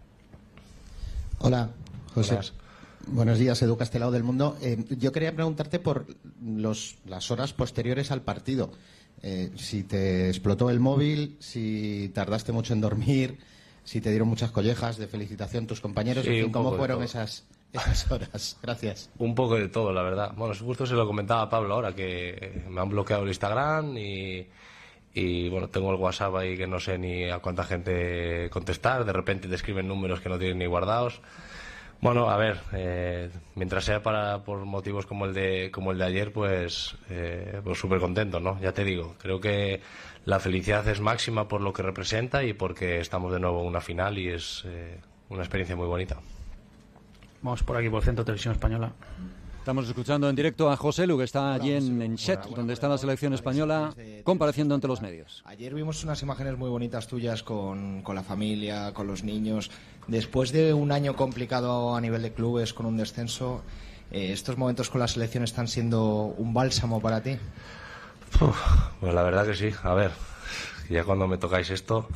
V: Hola, José.
U: Buenas.
V: Buenos días, Edu Castelao del Mundo. Eh, yo quería preguntarte por los, las horas posteriores al partido. Eh, si te explotó el móvil, si tardaste mucho en dormir, si te dieron muchas collejas de felicitación tus compañeros,
U: Sí,
V: en fin, ¿cómo fueron
U: todo.
V: esas... esas horas? Gracias.
U: Un poco de todo, la verdad. Bueno, justo se lo comentaba a Pablo ahora, que me han bloqueado el Instagram y, y bueno, tengo el WhatsApp ahí que no sé ni a cuánta gente contestar. De repente te escriben números que no tienen ni guardados. Bueno, a ver, eh, mientras sea para por motivos como el de como el de ayer, pues eh, pues súper contento, ¿no? Ya te digo, creo que la felicidad es máxima por lo que representa y porque estamos de nuevo en una final y es eh, una experiencia muy bonita.
W: Vamos por aquí, por el Centro de Televisión Española.
B: Estamos escuchando en directo a José Lu, que está allí en, en Shet, donde está la selección española, compareciendo ante los medios.
X: Ayer vimos unas imágenes muy bonitas tuyas con, con la familia, con los niños. Después de un año complicado a nivel de clubes, con un descenso, eh, ¿estos momentos con la selección están siendo un bálsamo para ti?
U: Uf, pues la verdad que sí. A ver, ya cuando me tocáis esto...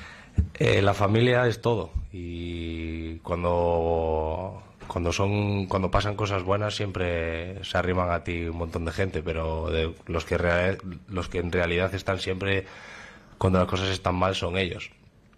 U: Eh, la familia es todo, y cuando cuando son cuando pasan cosas buenas siempre se arriman a ti un montón de gente, pero de los que real, los que en realidad están siempre cuando las cosas están mal son ellos,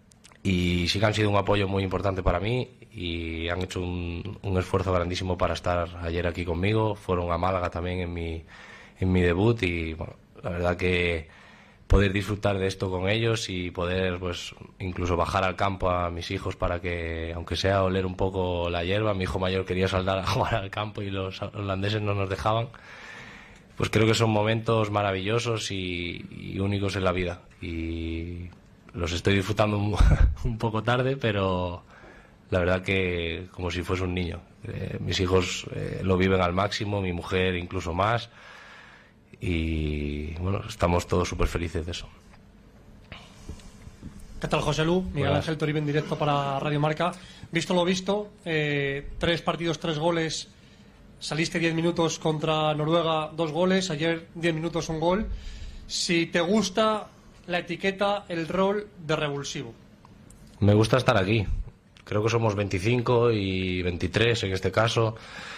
U: y sí que han sido un apoyo muy importante para mí y han hecho un, un esfuerzo grandísimo para estar ayer aquí conmigo. Fueron a Málaga también en mi en mi debut y bueno, la verdad que poder disfrutar de esto con ellos y poder pues incluso bajar al campo a mis hijos para que, aunque sea oler un poco la hierba, mi hijo mayor quería saltar a jugar al campo y los holandeses no nos dejaban, pues creo que son momentos maravillosos y, y únicos en la vida, y los estoy disfrutando un, un poco tarde, pero la verdad que como si fuese un niño. Eh, mis hijos eh, lo viven al máximo, mi mujer incluso más. Y bueno, estamos todos súper felices de eso.
Y: ¿Qué tal, José Lu? Miguel
U: Buenas.
Y: Ángel Toribio en directo para Radio Marca. Visto lo visto, eh, tres partidos, tres goles. Saliste diez minutos contra Noruega, dos goles. Ayer diez minutos, un gol. Si te gusta la etiqueta, el rol de revulsivo.
U: Me gusta estar aquí. Creo que somos veinticinco y veintitrés en este caso.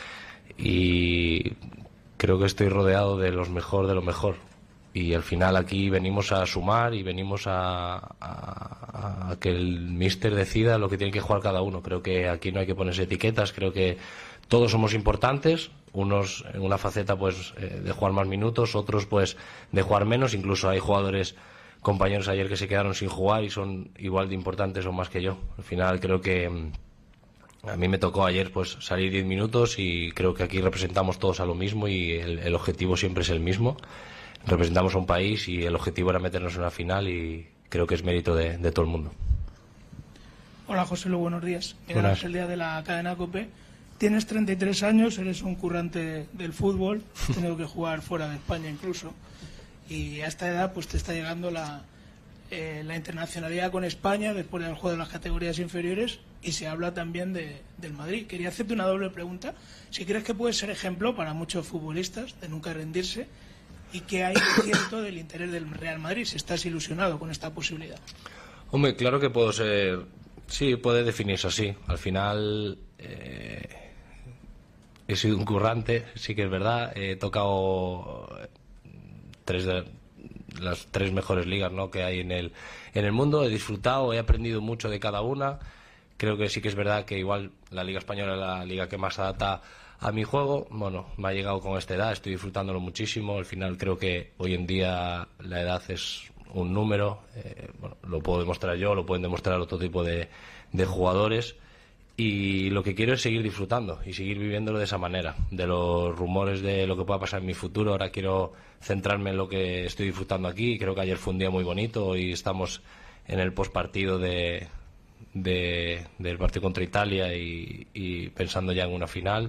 U: Y creo que estoy rodeado de los mejor de lo mejor, y al final aquí venimos a sumar y venimos a, a, a que el míster decida lo que tiene que jugar cada uno. Creo que aquí no hay que ponerse etiquetas, creo que todos somos importantes, unos en una faceta pues eh, de jugar más minutos, otros pues de jugar menos. Incluso hay jugadores, compañeros ayer que se quedaron sin jugar y son igual de importantes o más que yo. Al final creo que a mí me tocó ayer pues salir diez minutos y creo que aquí representamos todos a lo mismo y el, el objetivo siempre es el mismo. Representamos a un país y el objetivo era meternos en una final y creo que es mérito de, de todo el mundo.
Z: Hola, José Lu, buenos días. Miguel
U: Buenas.
Z: Ángel Díaz de la cadena COPE. Tienes treinta y tres años, eres un currante del fútbol, has tenido que jugar fuera de España incluso, y a esta edad pues te está llegando la, eh, la internacionalidad con España después del juego de las categorías inferiores, y se habla también de, del Madrid. Quería hacerte una doble pregunta. Si crees que puedes ser ejemplo para muchos futbolistas de nunca rendirse, y qué hay de cierto del interés del Real Madrid, si estás ilusionado con esta posibilidad.
U: Hombre, claro que puedo ser... Sí, puede definirse así. Al final eh, he sido un currante, sí que es verdad. He tocado tres de, las tres mejores ligas, ¿no?, que hay en el, en el mundo. He disfrutado, he aprendido mucho de cada una. Creo que sí que es verdad que igual la Liga Española es la liga que más adapta a mi juego. Bueno, me ha llegado con esta edad, estoy disfrutándolo muchísimo. Al final creo que hoy en día la edad es un número. Eh, bueno, lo puedo demostrar yo, lo pueden demostrar otro tipo de, de jugadores. Y lo que quiero es seguir disfrutando y seguir viviéndolo de esa manera. De los rumores de lo que pueda pasar en mi futuro, ahora quiero centrarme en lo que estoy disfrutando aquí. Creo que ayer fue un día muy bonito y estamos en el postpartido de, de, del partido contra Italia y, y pensando ya en una final.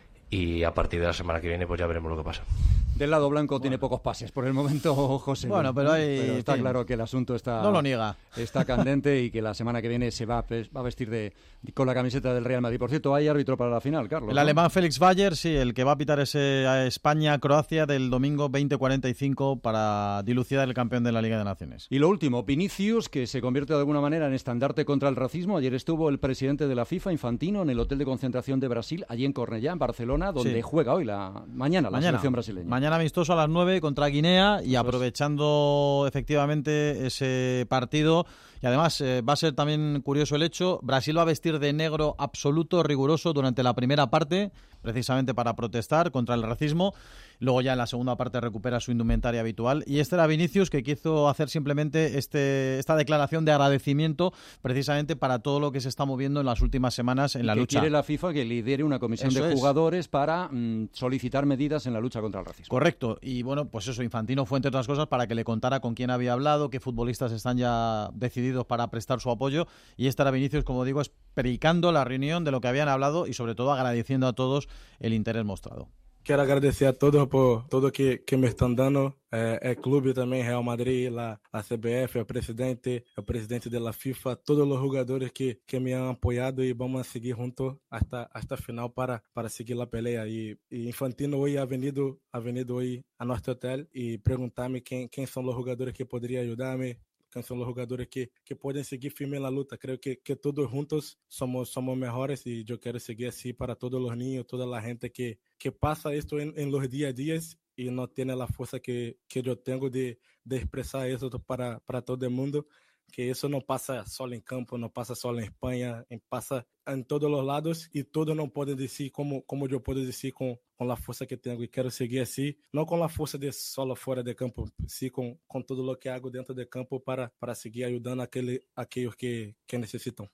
U: Y a partir de la semana que viene pues ya veremos lo que pasa.
B: Del lado blanco bueno. tiene pocos pases por el momento, José.
M: Bueno, pero, hay,
B: pero está
M: sí.
B: claro que el asunto está,
M: no lo niega.
B: Está candente y que la semana que viene se va a, va a vestir de, con la camiseta del Real Madrid. Por cierto, hay árbitro para la final, Carlos.
M: El
B: ¿no?
M: alemán Felix Bayer, sí, el que va a pitar ese a España-Croacia del domingo veinte cuarenta y cinco para dilucidar el campeón de la Liga de Naciones.
B: Y lo último, Vinicius, que se convierte de alguna manera en estandarte contra el racismo. Ayer estuvo el presidente de la FIFA, Infantino, en el hotel de concentración de Brasil, allí en Cornellá, en Barcelona, donde sí. juega hoy, la mañana, la mañana, selección brasileña.
M: Mañana amistoso a las nueve contra Guinea y aprovechando efectivamente ese partido. Y además eh, va a ser también curioso el hecho, Brasil va a vestir de negro absoluto, riguroso durante la primera parte, precisamente para protestar contra el racismo. Luego ya en la segunda parte recupera su indumentaria habitual. Y este era Vinicius, que quiso hacer simplemente este, esta declaración de agradecimiento precisamente para todo lo que se está moviendo en las últimas semanas en la
B: que
M: lucha.
B: Quiere la FIFA que lidere una comisión eso de jugadores es. para mmm, solicitar medidas en la lucha contra el racismo.
M: Correcto. Y bueno, pues eso, Infantino fue entre otras cosas para que le contara con quién había hablado, qué futbolistas están ya decididos para prestar su apoyo. Y este era Vinicius, como digo, explicando la reunión de lo que habían hablado y sobre todo agradeciendo a todos el interés mostrado.
C: Quero agradecer a todos por todo que, que me están dando, eh, el club también, Real Madrid, la, la C B F, el presidente, el presidente de la FIFA, todos los jugadores que, que me han apoyado y vamos a seguir juntos hasta hasta final para, para seguir la pelea. Y, y Infantino hoy ha venido, ha venido hoy a nuestro hotel y preguntarme quién, quién son los jugadores que podrían ayudarme, quién son los jugadores que, que pueden seguir firme en la lucha. Creo que, que todos juntos somos, somos mejores y yo quiero seguir así para todos los niños, toda la gente que, que pasa esto en, en los día a día y no tiene la fuerza que, que yo tengo de, de expresar eso para, para todo el mundo. Que eso no pasa solo en campo, no pasa solo en España, pasa en todos los lados y todos no pueden decir como, como yo puedo decir con, con la fuerza que tengo y quiero seguir así, no con la fuerza de solo fuera de campo, sí con, con todo lo que hago dentro del campo para, para seguir ayudando a, aquel, a aquellos que, que necesitan.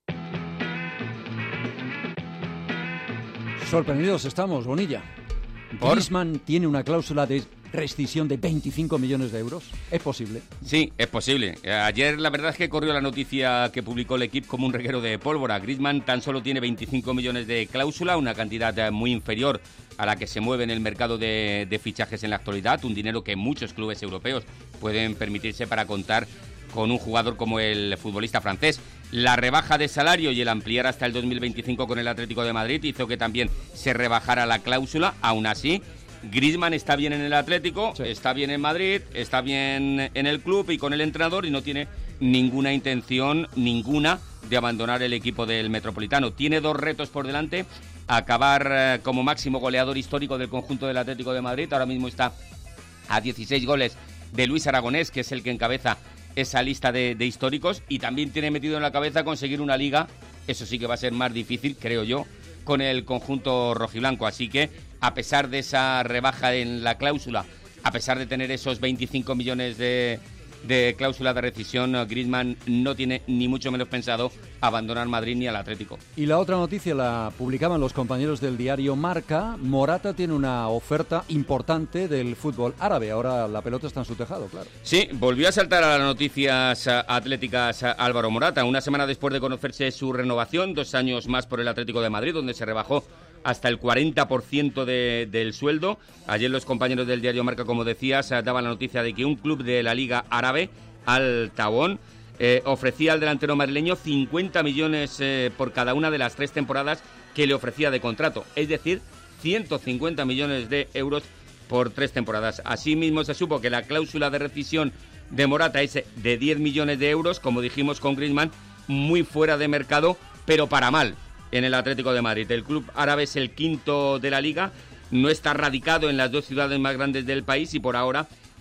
B: Sorprendidos estamos, Bonilla. Griezmann tiene una cláusula de rescisión de veinticinco millones de euros. ¿Es posible?
N: Sí, es posible. Ayer la verdad es que corrió la noticia que publicó el equipo como un reguero de pólvora. Griezmann tan solo tiene veinticinco millones de cláusula, una cantidad muy inferior a la que se mueve en el mercado de, de fichajes en la actualidad, un dinero que muchos clubes europeos pueden permitirse para contar con un jugador como el futbolista francés. La rebaja de salario y el ampliar hasta el dos mil veinticinco con el Atlético de Madrid hizo que también se rebajara la cláusula. Aún así, Griezmann está bien en el Atlético, sí. está bien en Madrid, está bien en el club y con el entrenador y no tiene ninguna intención, ninguna, de abandonar el equipo del Metropolitano. Tiene dos retos por delante: acabar eh, como máximo goleador histórico del conjunto del Atlético de Madrid. Ahora mismo está a dieciséis goles de Luis Aragonés, que es el que encabeza esa lista de, de históricos, y también tiene metido en la cabeza conseguir una liga, eso sí que va a ser más difícil, creo yo, con el conjunto rojiblanco. Así que, a pesar de esa rebaja en la cláusula, a pesar de tener esos veinticinco millones de, de cláusula de rescisión, Griezmann no tiene ni mucho menos pensado abandonar Madrid ni al Atlético.
B: Y la otra noticia la publicaban los compañeros del diario Marca. Morata tiene una oferta importante del fútbol árabe. Ahora la pelota está en su tejado, claro.
N: Sí, volvió a saltar a las noticias atléticas Álvaro Morata, una semana después de conocerse su renovación, dos años más por el Atlético de Madrid, donde se rebajó hasta el cuarenta por ciento de, del sueldo. Ayer los compañeros del diario Marca, como decías, daban la noticia de que un club de la Liga Árabe, Al Tawón, eh, ofrecía al delantero madrileño cincuenta millones eh, por cada una de las tres temporadas que le ofrecía de contrato, es decir, ciento cincuenta millones de euros por tres temporadas. Asimismo, se supo que la cláusula de rescisión de Morata es de diez millones de euros, como dijimos con Griezmann, muy fuera de mercado, pero para mal en el Atlético de Madrid. El club árabe es el quinto de la liga, no está radicado en las dos ciudades más grandes del país y por ahora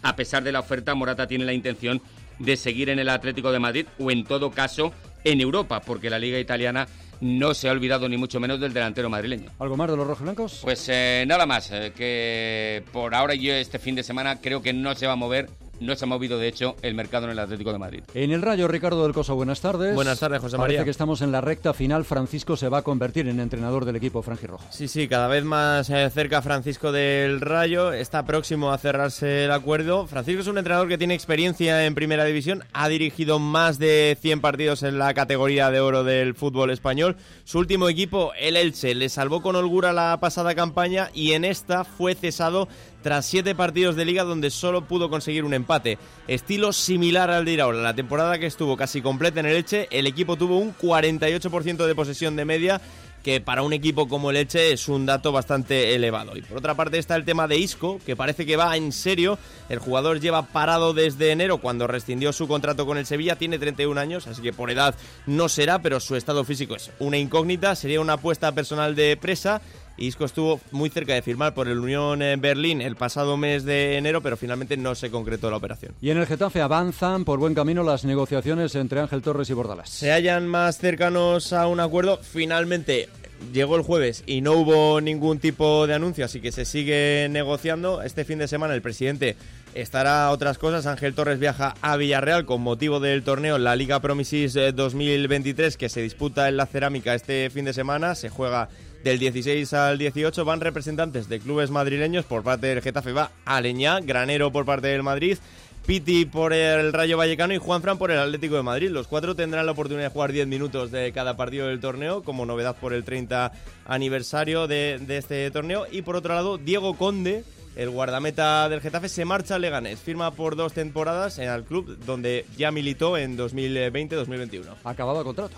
N: a pesar de la oferta, Morata tiene la intención de seguir en el Atlético de Madrid o en todo caso en Europa, porque la Liga Italiana no se ha olvidado ni mucho menos del delantero madrileño.
B: ¿Algo más de los rojiblancos?
N: Pues eh, nada más, eh, que por ahora yo este fin de semana creo que no se va a mover. No se ha movido, de hecho, el mercado en el Atlético de Madrid.
B: En el Rayo, Ricardo del Coso, buenas tardes.
T: Buenas tardes, José María.
B: Parece que estamos en la recta final. Francisco se va a convertir en entrenador del equipo franjirrojo.
T: Sí, sí, cada vez más eh, cerca Francisco del Rayo. Está próximo a cerrarse el acuerdo. Francisco es un entrenador que tiene experiencia en Primera División. Ha dirigido más de cien partidos en la categoría de oro del fútbol español. Su último equipo, el Elche, le salvó con holgura la pasada campaña y en esta fue cesado tras siete partidos de Liga donde solo pudo conseguir un empate. Estilo similar al de Iraola. La temporada que estuvo casi completa en el Elche, el equipo tuvo un cuarenta y ocho por ciento de posesión de media, que para un equipo como el Elche es un dato bastante elevado. Y por otra parte está el tema de Isco, que parece que va en serio. El jugador lleva parado desde enero, cuando rescindió su contrato con el Sevilla. Tiene treinta y un años, así que por edad no será, pero su estado físico es una incógnita. Sería una apuesta personal de Presa. Isco estuvo muy cerca de firmar por el Unión Berlín el pasado mes de enero, pero finalmente no se concretó la operación.
B: Y en el Getafe avanzan por buen camino las negociaciones entre Ángel Torres y Bordalás.
T: Se hallan más cercanos a un acuerdo. Finalmente llegó el jueves y no hubo ningún tipo de anuncio, así que se sigue negociando. Este fin de semana el presidente estará a otras cosas. Ángel Torres viaja a Villarreal con motivo del torneo La Liga Promisis dos mil veintitrés, que se disputa en la Cerámica este fin de semana. Se juega del dieciséis al dieciocho. Van representantes de clubes madrileños. Por parte del Getafe va Aleñá, Granero por parte del Madrid, Piti por el Rayo Vallecano y Juanfran por el Atlético de Madrid. Los cuatro tendrán la oportunidad de jugar diez minutos de cada partido del torneo, como novedad por el treinta aniversario de, de este torneo. Y por otro lado, Diego Conde, el guardameta del Getafe, se marcha al Leganés. Firma por dos temporadas en el club donde ya militó en dos mil veinte dos mil veintiuno.
B: Acabado contrato.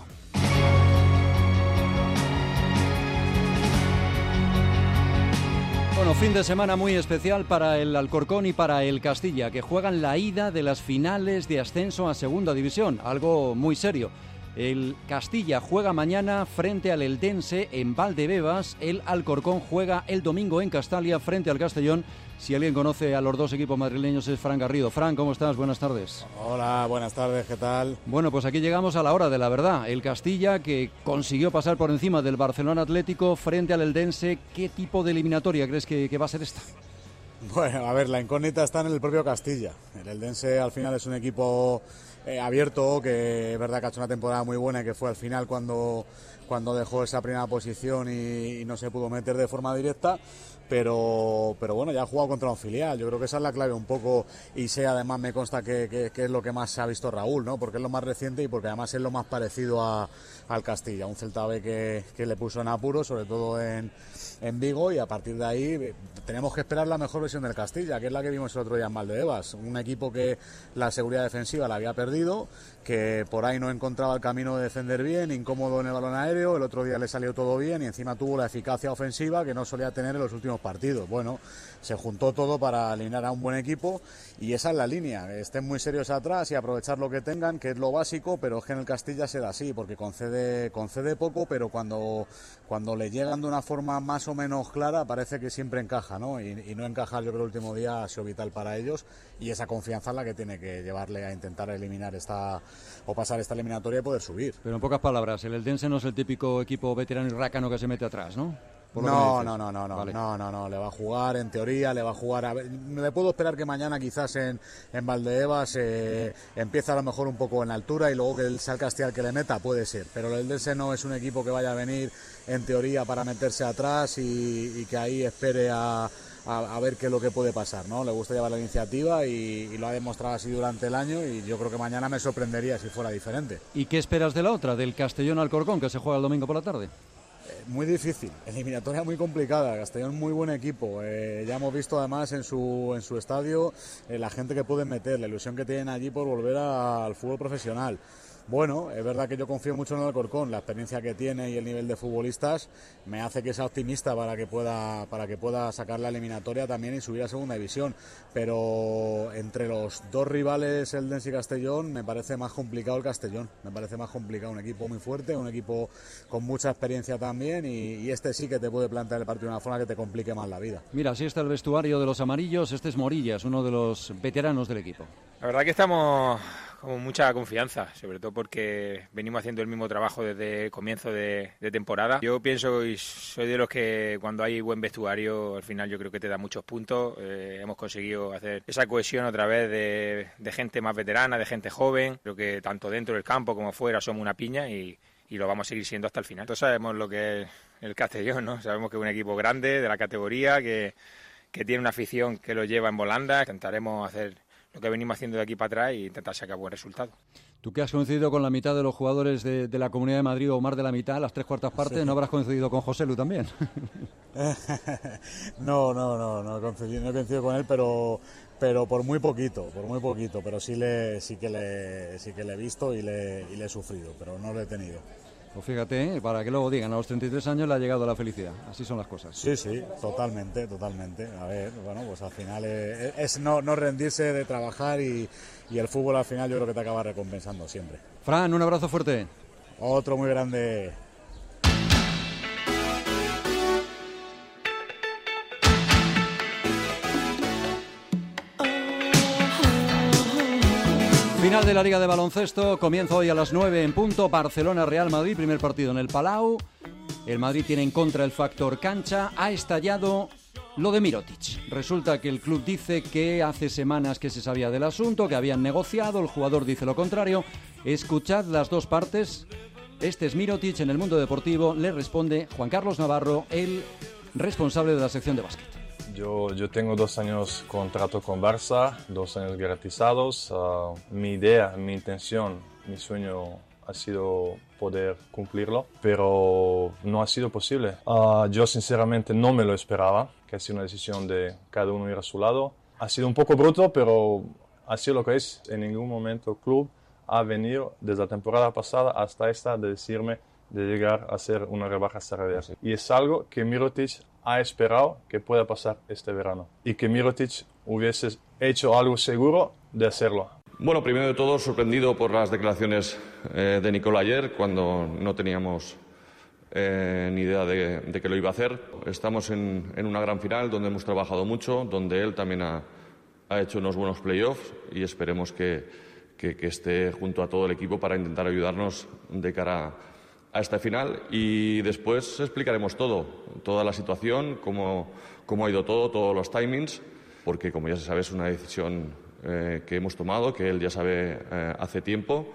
B: Bueno, fin de semana muy especial para el Alcorcón y para el Castilla, que juegan la ida de las finales de ascenso a Segunda División, algo muy serio. El Castilla juega mañana frente al Eldense en Valdebebas, el Alcorcón juega el domingo en Castalia frente al Castellón. Si alguien conoce a los dos equipos madrileños es Fran Garrido. Fran, ¿cómo estás? Buenas tardes.
D: Hola, buenas tardes, ¿qué tal?
B: Bueno, pues aquí llegamos a la hora de la verdad. El Castilla, que consiguió pasar por encima del Barcelona Atlético frente al Eldense. ¿Qué tipo de eliminatoria crees que, que va a ser esta?
D: Bueno, a ver, la incógnita está en el propio Castilla. El Eldense al final es un equipo eh, abierto, que es verdad que ha hecho una temporada muy buena y que fue al final cuando, cuando dejó esa primera posición y, y no se pudo meter de forma directa. Pero, pero bueno, ya ha jugado contra un filial. Yo creo que esa es la clave un poco, y sé, además me consta que, que, que es lo que más se ha visto Raúl, ¿no? Porque es lo más reciente y porque además es lo más parecido a, al Castilla, un Celta B que, que le puso en apuro, sobre todo en, en Vigo, y a partir de ahí tenemos que esperar la mejor versión del Castilla, que es la que vimos el otro día en Valdebebas, un equipo que la seguridad defensiva la había perdido, que por ahí no encontraba el camino de defender bien, incómodo en el balón aéreo. El otro día le salió todo bien y encima tuvo la eficacia ofensiva que no solía tener en los últimos partidos. Bueno, se juntó todo para eliminar a un buen equipo y esa es la línea, estén muy serios atrás y aprovechar lo que tengan, que es lo básico, pero es que en el Castilla se da así, porque concede, concede poco, pero cuando, cuando le llegan de una forma más o menos clara parece que siempre encaja, ¿no? Y, y no encajar, yo creo, el último día ha sido vital para ellos, y esa confianza es la que tiene que llevarle a intentar eliminar esta o pasar esta eliminatoria y poder subir.
B: Pero en pocas palabras, el Eldense no es el típico equipo veterano y rácano que se mete atrás, ¿no?
D: No, no, no, no, no,
B: vale.
D: no, no, no, le va a jugar, en teoría, le va a jugar, a ver, me puedo esperar que mañana quizás en, en Valdebebas eh, empiece a lo mejor un poco en altura y luego que sea el Castilla el que le meta, puede ser, pero el Eldense no es un equipo que vaya a venir en teoría para meterse atrás y, y que ahí espere a, a, a ver qué es lo que puede pasar, ¿no? Le gusta llevar la iniciativa y, y lo ha demostrado así durante el año, y yo creo que mañana me sorprendería si fuera diferente.
B: ¿Y qué esperas de la otra, del Castellón Alcorcón, que se juega el domingo por la tarde?
D: Muy difícil, eliminatoria muy complicada. Castellón muy buen equipo, eh, ya hemos visto además en su en su estadio eh, la gente que pueden meter, la ilusión que tienen allí por volver a, al fútbol profesional. Bueno, es verdad que yo confío mucho en el Alcorcón, la experiencia que tiene y el nivel de futbolistas me hace que sea optimista para que pueda para que pueda sacar la eliminatoria también y subir a segunda división, pero entre los dos rivales, el Eldense y Castellón, me parece más complicado el Castellón, me parece más complicado, un equipo muy fuerte, un equipo con mucha experiencia también y, y este sí que te puede plantear el partido de una forma que te complique más la vida.
B: Mira, así está el vestuario de los amarillos, este es Morillas, uno de los veteranos del equipo.
E: La verdad que estamos con mucha confianza, sobre todo porque venimos haciendo el mismo trabajo desde el comienzo de, de temporada. Yo pienso y soy de los que cuando hay buen vestuario, al final yo creo que te da muchos puntos. Eh, hemos conseguido hacer esa cohesión otra vez de, de gente más veterana, de gente joven. Creo que tanto dentro del campo como fuera somos una piña y, y lo vamos a seguir siendo hasta el final. Todos sabemos lo que es el Castellón, ¿no? Sabemos que es un equipo grande, de la categoría, que, que tiene una afición que lo lleva en volanda. Intentaremos hacer lo que venimos haciendo de aquí para atrás e intentar sacar buen resultado.
B: Tú que has coincidido con la mitad de los jugadores de, de la Comunidad de Madrid, o más de la mitad, las tres cuartas partes, sí. ¿No habrás coincidido con José Lu también?
D: no, no, no, no he coincidido, no he coincidido con él, pero pero por muy poquito, por muy poquito, pero sí le sí que le sí que le he visto y le y le he sufrido, pero no lo he tenido.
B: Pues fíjate, para que luego digan, a los treinta y tres años le ha llegado la felicidad. Así son las cosas.
D: Sí, sí, totalmente, totalmente. A ver, bueno, pues al final es, es no, no rendirse de trabajar y, y el fútbol al final yo creo que te acaba recompensando siempre.
B: Fran, un abrazo fuerte.
D: Otro muy grande.
B: Final de la Liga de Baloncesto, comienza hoy a las nueve en punto, Barcelona-Real Madrid, primer partido en el Palau. El Madrid tiene en contra el factor cancha, ha estallado lo de Mirotic. Resulta que el club dice que hace semanas que se sabía del asunto, que habían negociado, el jugador dice lo contrario. Escuchad las dos partes. Este es Mirotic, en el mundo deportivo le responde Juan Carlos Navarro, el responsable de la sección de básquet.
F: Yo, yo tengo dos años contrato con Barça, dos años garantizados. Uh, mi idea, mi intención, mi sueño ha sido poder cumplirlo, pero no ha sido posible. Uh, yo sinceramente no me lo esperaba, que ha sido una decisión de cada uno ir a su lado. Ha sido un poco bruto, pero ha sido lo que es. En ningún momento el club ha venido desde la temporada pasada hasta esta de decirme de llegar a hacer una rebaja salarial. Y es algo que Mirotic ha esperado que pueda pasar este verano y que Mirotic hubiese hecho algo seguro de hacerlo.
G: Bueno, primero de todo, sorprendido por las declaraciones eh, de Nicola ayer, cuando no teníamos eh, ni idea de, de que lo iba a hacer. Estamos en, en una gran final donde hemos trabajado mucho, donde él también ha, ha hecho unos buenos playoffs y esperemos que, que, que esté junto a todo el equipo para intentar ayudarnos de cara a a esta final y después explicaremos todo, toda la situación, cómo, cómo ha ido todo, todos los timings, porque como ya se sabe es una decisión eh, que hemos tomado, que él ya sabe eh, hace tiempo,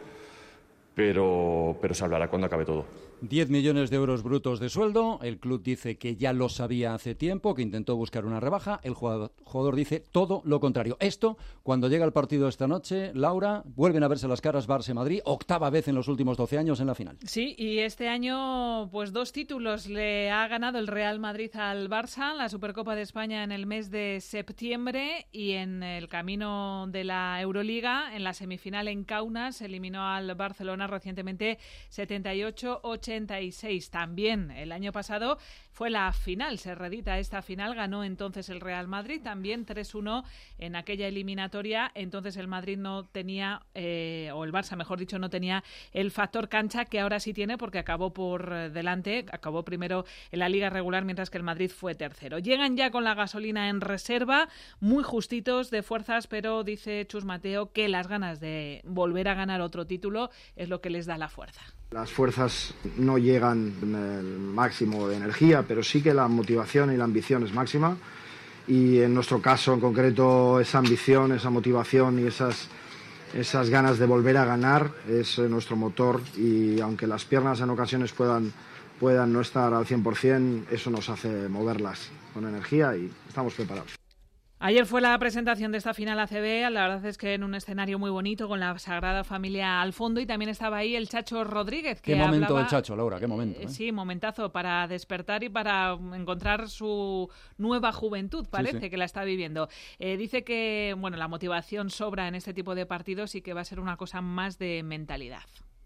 G: pero, pero se hablará cuando acabe todo.
B: diez millones de euros brutos de sueldo, el club dice que ya lo sabía hace tiempo, que intentó buscar una rebaja, el jugador, jugador dice todo lo contrario. Esto, cuando llega el partido esta noche, Laura, vuelven a verse las caras Barça y Madrid, octava vez en los últimos doce años en la final.
H: Sí, y este año pues dos títulos le ha ganado el Real Madrid al Barça, la Supercopa de España en el mes de septiembre y en el camino de la Euroliga, en la semifinal en Kaunas, eliminó al Barcelona recientemente setenta y ocho ochenta y seis. También el año pasado fue la final, se reedita esta final, ganó entonces el Real Madrid, también tres uno en aquella eliminatoria. Entonces el Madrid no tenía, eh, o el Barça mejor dicho, no tenía el factor cancha que ahora sí tiene porque acabó por delante, acabó primero en la liga regular mientras que el Madrid fue tercero. Llegan ya con la gasolina en reserva, muy justitos de fuerzas, pero dice Chus Mateo que las ganas de volver a ganar otro título es lo que les da la fuerza.
K: Las fuerzas no llegan al máximo de energía, pero sí que la motivación y la ambición es máxima. Y en nuestro caso en concreto esa ambición, esa motivación y esas, esas ganas de volver a ganar es nuestro motor. Y aunque las piernas en ocasiones puedan, puedan no estar al cien por ciento, eso nos hace moverlas con energía y estamos preparados.
H: Ayer fue la presentación de esta final A C B, la verdad es que en un escenario muy bonito con la Sagrada Familia al fondo y también estaba ahí el Chacho Rodríguez. Que
B: qué momento
H: hablaba,
B: del Chacho, Laura, qué momento. ¿eh?
H: Sí, momentazo para despertar y para encontrar su nueva juventud, parece sí, sí. que la está viviendo. Eh, dice que bueno, la motivación sobra en este tipo de partidos y que va a ser una cosa más de mentalidad.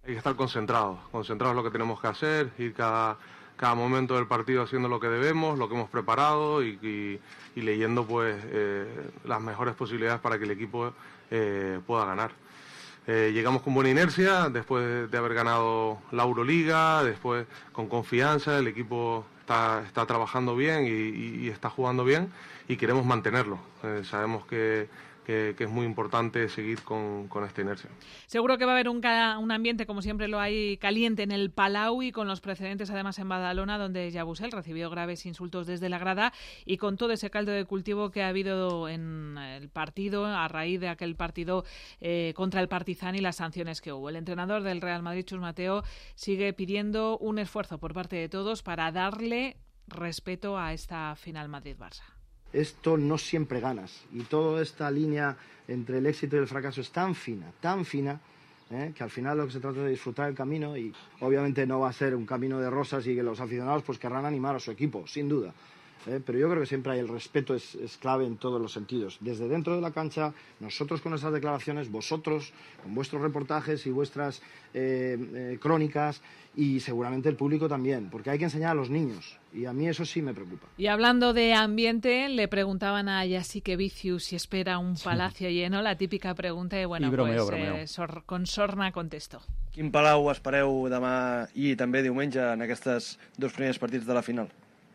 I: Hay que estar concentrados, concentrados en lo que tenemos que hacer, ir cada, cada momento del partido haciendo lo que debemos, lo que hemos preparado y, y, y leyendo pues eh, las mejores posibilidades para que el equipo eh, pueda ganar. Eh, llegamos con buena inercia, después de haber ganado la Euroliga, después con confianza, el equipo está, está trabajando bien y, y, y está jugando bien y queremos mantenerlo. Eh, sabemos que... Que, que es muy importante seguir con, con esta inercia.
H: Seguro que va a haber un, un ambiente, como siempre lo hay, caliente en el Palau y con los precedentes además en Badalona, donde Yabusel recibió graves insultos desde la grada y con todo ese caldo de cultivo que ha habido en el partido a raíz de aquel partido eh, contra el Partizan y las sanciones que hubo. El entrenador del Real Madrid, Chus Mateo, sigue pidiendo un esfuerzo por parte de todos para darle respeto a esta final Madrid-Barça.
K: Esto no siempre ganas y toda esta línea entre el éxito y el fracaso es tan fina, tan fina, ¿eh? que al final lo que se trata es de disfrutar el camino y obviamente no va a ser un camino de rosas y que los aficionados pues querrán animar a su equipo, sin duda. ¿eh? Pero yo creo que siempre hay el respeto es, es clave en todos los sentidos. Desde dentro de la cancha, nosotros con nuestras declaraciones, vosotros con vuestros reportajes y vuestras eh, eh, crónicas y seguramente el público también, porque hay que enseñar a los niños y a mí eso sí me preocupa.
H: Y hablando de ambiente, le preguntaban a Jasique Vicius si espera un palacio sí. lleno, la típica pregunta y bueno, I bromeo, pues bromeo. Eh, sor, con sorna contestó.
J: Quin palau espereu demà i també diumenge en aquests dos primers partits de la final?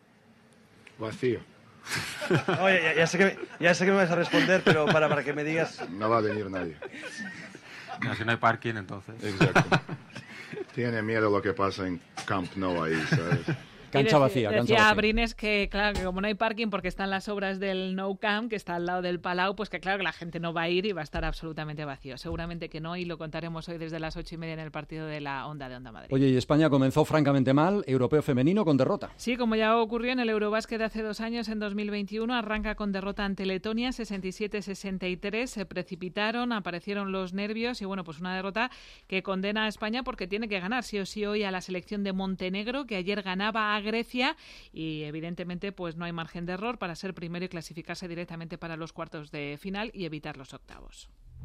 L: Vacío.
J: No, ya, ya, sé que, ya sé que me vas a responder, pero para, para que me digas...
L: No va a venir nadie.
O: No, si no hay parking, entonces...
L: Exacto. Tiene miedo lo que pasa en Camp Nou ahí, ¿sabes?
B: Cancha vacía,
H: decía
B: cancha vacía.
H: Brines que, claro, que como no hay parking porque están las obras del Nou Camp, que está al lado del Palau, pues que claro que la gente no va a ir y va a estar absolutamente vacío. Seguramente que no, y lo contaremos hoy desde las ocho y media en el partido de la Onda de Onda Madrid.
B: Oye, y España comenzó francamente mal, europeo femenino con derrota.
H: Sí, como ya ocurrió en el Eurobásquet de hace dos años, en dos mil veintiuno, arranca con derrota ante Letonia, sesenta y siete sesenta y tres, se precipitaron, aparecieron los nervios y bueno, pues una derrota que condena a España porque tiene que ganar sí o sí hoy a la selección de Montenegro, que ayer ganaba a Grecia. Y evidentemente pues no hay margen de error para ser primero y clasificarse directamente para los cuartos de final y evitar los octavos.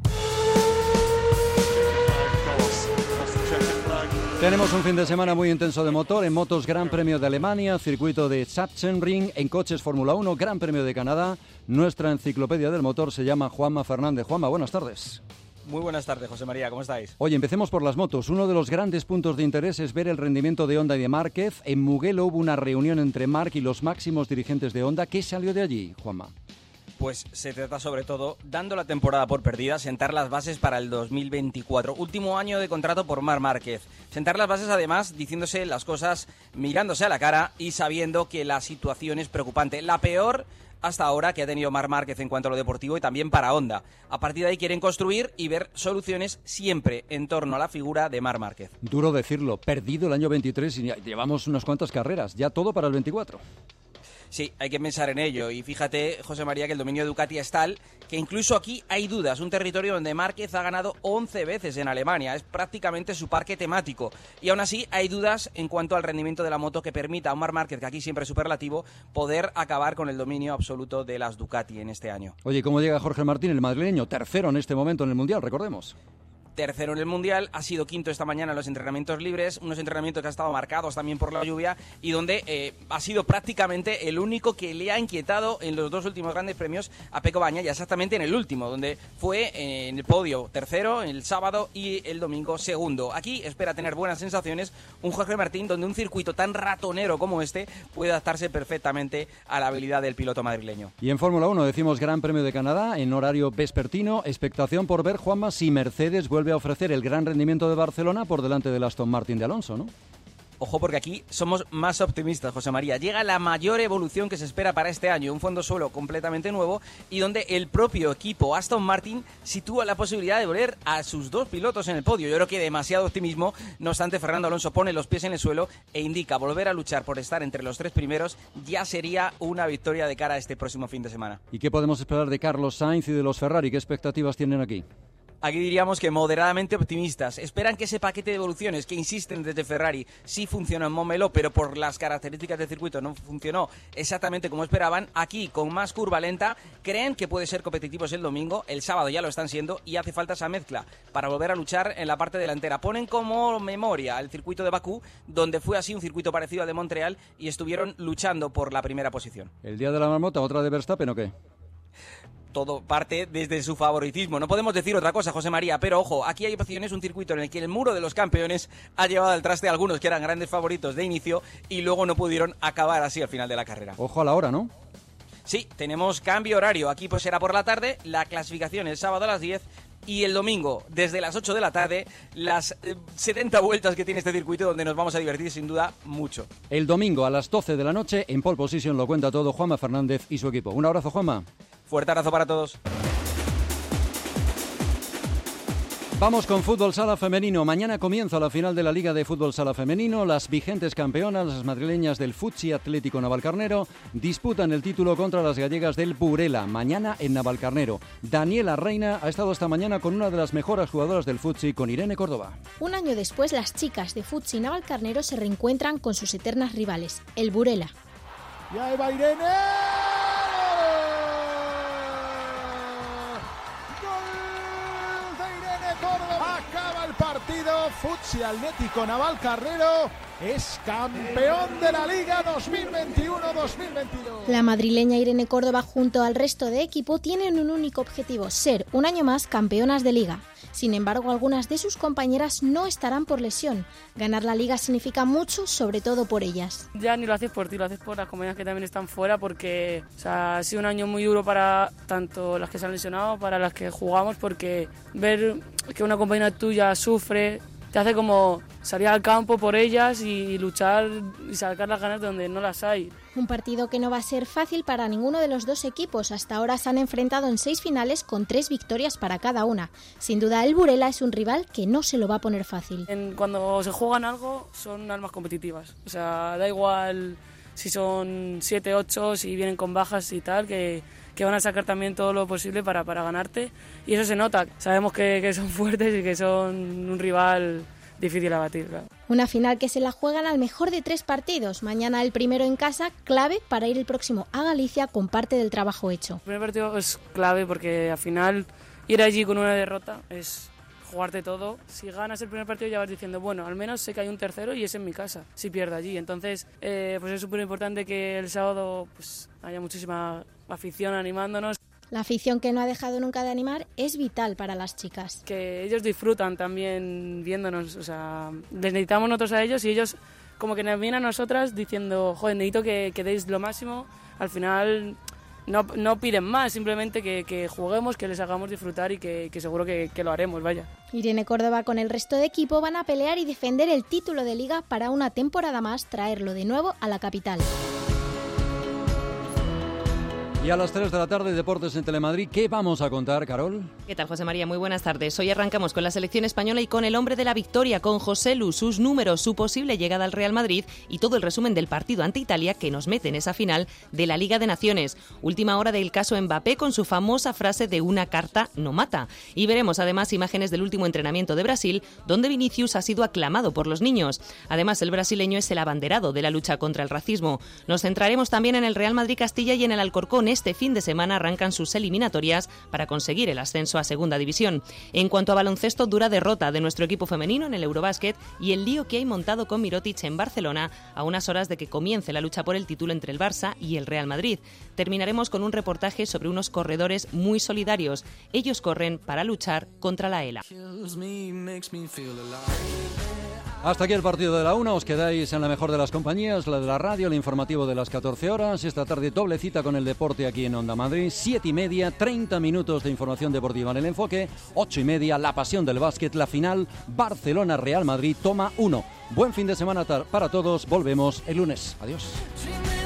B: Tenemos un fin de semana muy intenso de motor. En motos, Gran Premio de Alemania, circuito de Sachsenring. En coches, Fórmula uno, Gran Premio de Canadá. Nuestra enciclopedia del motor se llama Juanma Fernández. Juanma, buenas tardes.
P: Muy buenas tardes, José María, ¿cómo estáis?
B: Oye, empecemos por las motos. Uno de los grandes puntos de interés es ver el rendimiento de Honda y de Márquez. En Mugello hubo una reunión entre Marc y los máximos dirigentes de Honda. ¿Qué salió de allí, Juanma?
P: Pues se trata sobre todo, dando la temporada por perdida, sentar las bases para el dos mil veinticuatro. Último año de contrato por Marc Márquez. Sentar las bases además diciéndose las cosas mirándose a la cara y sabiendo que la situación es preocupante. La peor hasta ahora que ha tenido Marc Márquez en cuanto a lo deportivo y también para Honda. A partir de ahí quieren construir y ver soluciones siempre en torno a la figura de Marc Márquez.
B: Duro decirlo, perdido el año veintitrés y llevamos unas cuantas carreras, ya todo para el veinticuatro.
P: Sí, hay que pensar en ello. Y fíjate, José María, que el dominio de Ducati es tal que incluso aquí hay dudas. Un territorio donde Márquez ha ganado once veces en Alemania. Es prácticamente su parque temático. Y aún así hay dudas en cuanto al rendimiento de la moto que permita a un Marc Márquez, que aquí siempre es superlativo, poder acabar con el dominio absoluto de las Ducati en este año.
B: Oye, ¿cómo llega Jorge Martín, el madrileño? Tercero en este momento en el Mundial, recordemos.
P: Tercero en el Mundial, ha sido quinto esta mañana en los entrenamientos libres, unos entrenamientos que han estado marcados también por la lluvia y donde eh, ha sido prácticamente el único que le ha inquietado en los dos últimos grandes premios a Pecco Bagnaia, exactamente en el último, donde fue eh, en el podio tercero el sábado y el domingo segundo. Aquí espera tener buenas sensaciones un Jorge Martín donde un circuito tan ratonero como este puede adaptarse perfectamente a la habilidad del piloto madrileño.
B: Y en Fórmula uno decimos Gran Premio de Canadá en horario vespertino, expectación por ver, Juanma, si Mercedes vuelve a ofrecer el gran rendimiento de Barcelona por delante del Aston Martin de Alonso, ¿no?
P: Ojo, porque aquí somos más optimistas, José María. Llega la mayor evolución que se espera para este año, un fondo suelo completamente nuevo y donde el propio equipo Aston Martin sitúa la posibilidad de volver a sus dos pilotos en el podio. Yo creo que demasiado optimismo, no obstante Fernando Alonso pone los pies en el suelo e indica volver a luchar por estar entre los tres primeros, ya sería una victoria de cara a este próximo fin de semana.
B: ¿Y qué podemos esperar de Carlos Sainz y de los Ferrari? ¿Qué expectativas tienen aquí?
P: aquí diríamos que moderadamente optimistas. Esperan que ese paquete de evoluciones que insisten desde Ferrari sí funcionó en Montmeló, pero por las características del circuito no funcionó exactamente como esperaban. Aquí, con más curva lenta, creen que puede ser competitivos el domingo, el sábado ya lo están siendo, y hace falta esa mezcla para volver a luchar en la parte delantera. Ponen como memoria el circuito de Bakú, donde fue así un circuito parecido al de Montreal y estuvieron luchando por la primera posición.
B: ¿El día de la marmota, otra de Verstappen o qué?
P: Todo parte desde su favoritismo. No podemos decir otra cosa, José María, pero ojo, aquí hay opciones, un circuito en el que el muro de los campeones ha llevado al traste a algunos que eran grandes favoritos de inicio y luego no pudieron acabar así al final de la carrera.
B: Ojo a la hora, ¿no?
P: Sí, tenemos cambio horario. Aquí pues será por la tarde, la clasificación el sábado a las diez y el domingo desde las ocho de la tarde, las eh, setenta vueltas que tiene este circuito donde nos vamos a divertir sin duda mucho.
B: El domingo a las doce de la noche en Pole Position lo cuenta todo Juanma Fernández y su equipo. Un abrazo, Juanma.
P: Fuerte abrazo para todos.
B: Vamos con fútbol sala femenino. Mañana comienza la final de la Liga de Fútbol Sala Femenino. Las vigentes campeonas, las madrileñas del Futsi Atlético Navalcarnero, disputan el título contra las gallegas del Burela. Mañana en Navalcarnero. Daniela Reina ha estado esta mañana con una de las mejores jugadoras del Futsi, con Irene Córdoba.
A: Un año después, las chicas de Futsi Navalcarnero se reencuentran con sus eternas rivales, el Burela.
Q: Y ahí va Irene. Partido. Futsi Atlético Navalcarnero es campeón de la Liga dos mil veintiuno dos mil veintidós.
A: La madrileña Irene Córdoba junto al resto de equipo tienen un único objetivo, ser un año más campeonas de Liga. Sin embargo, algunas de sus compañeras no estarán por lesión. Ganar la Liga significa mucho, sobre todo por ellas.
R: Ya ni lo haces por ti, lo haces por las compañeras que también están fuera, porque o sea, ha sido un año muy duro para tanto las que se han lesionado, para las que jugamos, porque ver que una compañera tuya sufre te hace como salir al campo por ellas y luchar y sacar las ganas de donde no las hay.
A: Un partido que no va a ser fácil para ninguno de los dos equipos. Hasta ahora se han enfrentado en seis finales con tres victorias para cada una. Sin duda el Burela es un rival que no se lo va a poner fácil.
R: En, cuando se juegan algo son almas competitivas. O sea, da igual si son siete, ocho, si vienen con bajas y tal, que, que van a sacar también todo lo posible para, para ganarte. Y eso se nota. Sabemos que, que son fuertes y que son un rival difícil a batir, claro.
A: Una final que se la juegan al mejor de tres partidos. Mañana el primero en casa, clave para ir el próximo a Galicia con parte del trabajo hecho.
R: El primer partido es clave porque al final ir allí con una derrota es jugarte todo. Si ganas el primer partido ya vas diciendo, bueno, al menos sé que hay un tercero y es en mi casa, si pierdo allí. Entonces, eh, pues es súper importante que el sábado pues haya muchísima afición animándonos.
A: La afición que no ha dejado nunca de animar es vital para las chicas.
R: Que ellos disfrutan también viéndonos, o sea, les necesitamos nosotros a ellos y ellos como que nos vienen a nosotras diciendo, joder, necesito que, que deis lo máximo. Al final no, no piden más, simplemente que, que juguemos, que les hagamos disfrutar y que, que seguro que, que lo haremos, vaya.
A: Irene Córdoba con el resto de equipo van a pelear y defender el título de Liga para una temporada más, traerlo de nuevo a la capital.
B: Y a las tres de la tarde, Deportes en Telemadrid. ¿Qué vamos a contar, Carol?
S: ¿Qué tal, José María? Muy buenas tardes. Hoy arrancamos con la selección española y con el hombre de la victoria, con José Lu, sus números, su posible llegada al Real Madrid y todo el resumen del partido ante Italia que nos mete en esa final de la Liga de Naciones. Última hora del caso Mbappé con su famosa frase de una carta no mata. Y veremos además imágenes del último entrenamiento de Brasil, donde Vinicius ha sido aclamado por los niños. Además, el brasileño es el abanderado de la lucha contra el racismo. Nos centraremos también en el Real Madrid-Castilla y en el Alcorcón. Este fin de semana arrancan sus eliminatorias para conseguir el ascenso a Segunda División. En cuanto a baloncesto, dura derrota de nuestro equipo femenino en el Eurobásquet y el lío que hay montado con Mirotic en Barcelona a unas horas de que comience la lucha por el título entre el Barça y el Real Madrid. Terminaremos con un reportaje sobre unos corredores muy solidarios. Ellos corren para luchar contra la ELA.
B: Hasta aquí el partido de la una, os quedáis en la mejor de las compañías, la de la radio, el informativo de las catorce horas, esta tarde doble cita con el deporte aquí en Onda Madrid, siete y media, treinta minutos de información deportiva en el enfoque, ocho y media, la pasión del básquet, la final, Barcelona-Real Madrid, toma uno. Buen fin de semana para todos, volvemos el lunes. Adiós.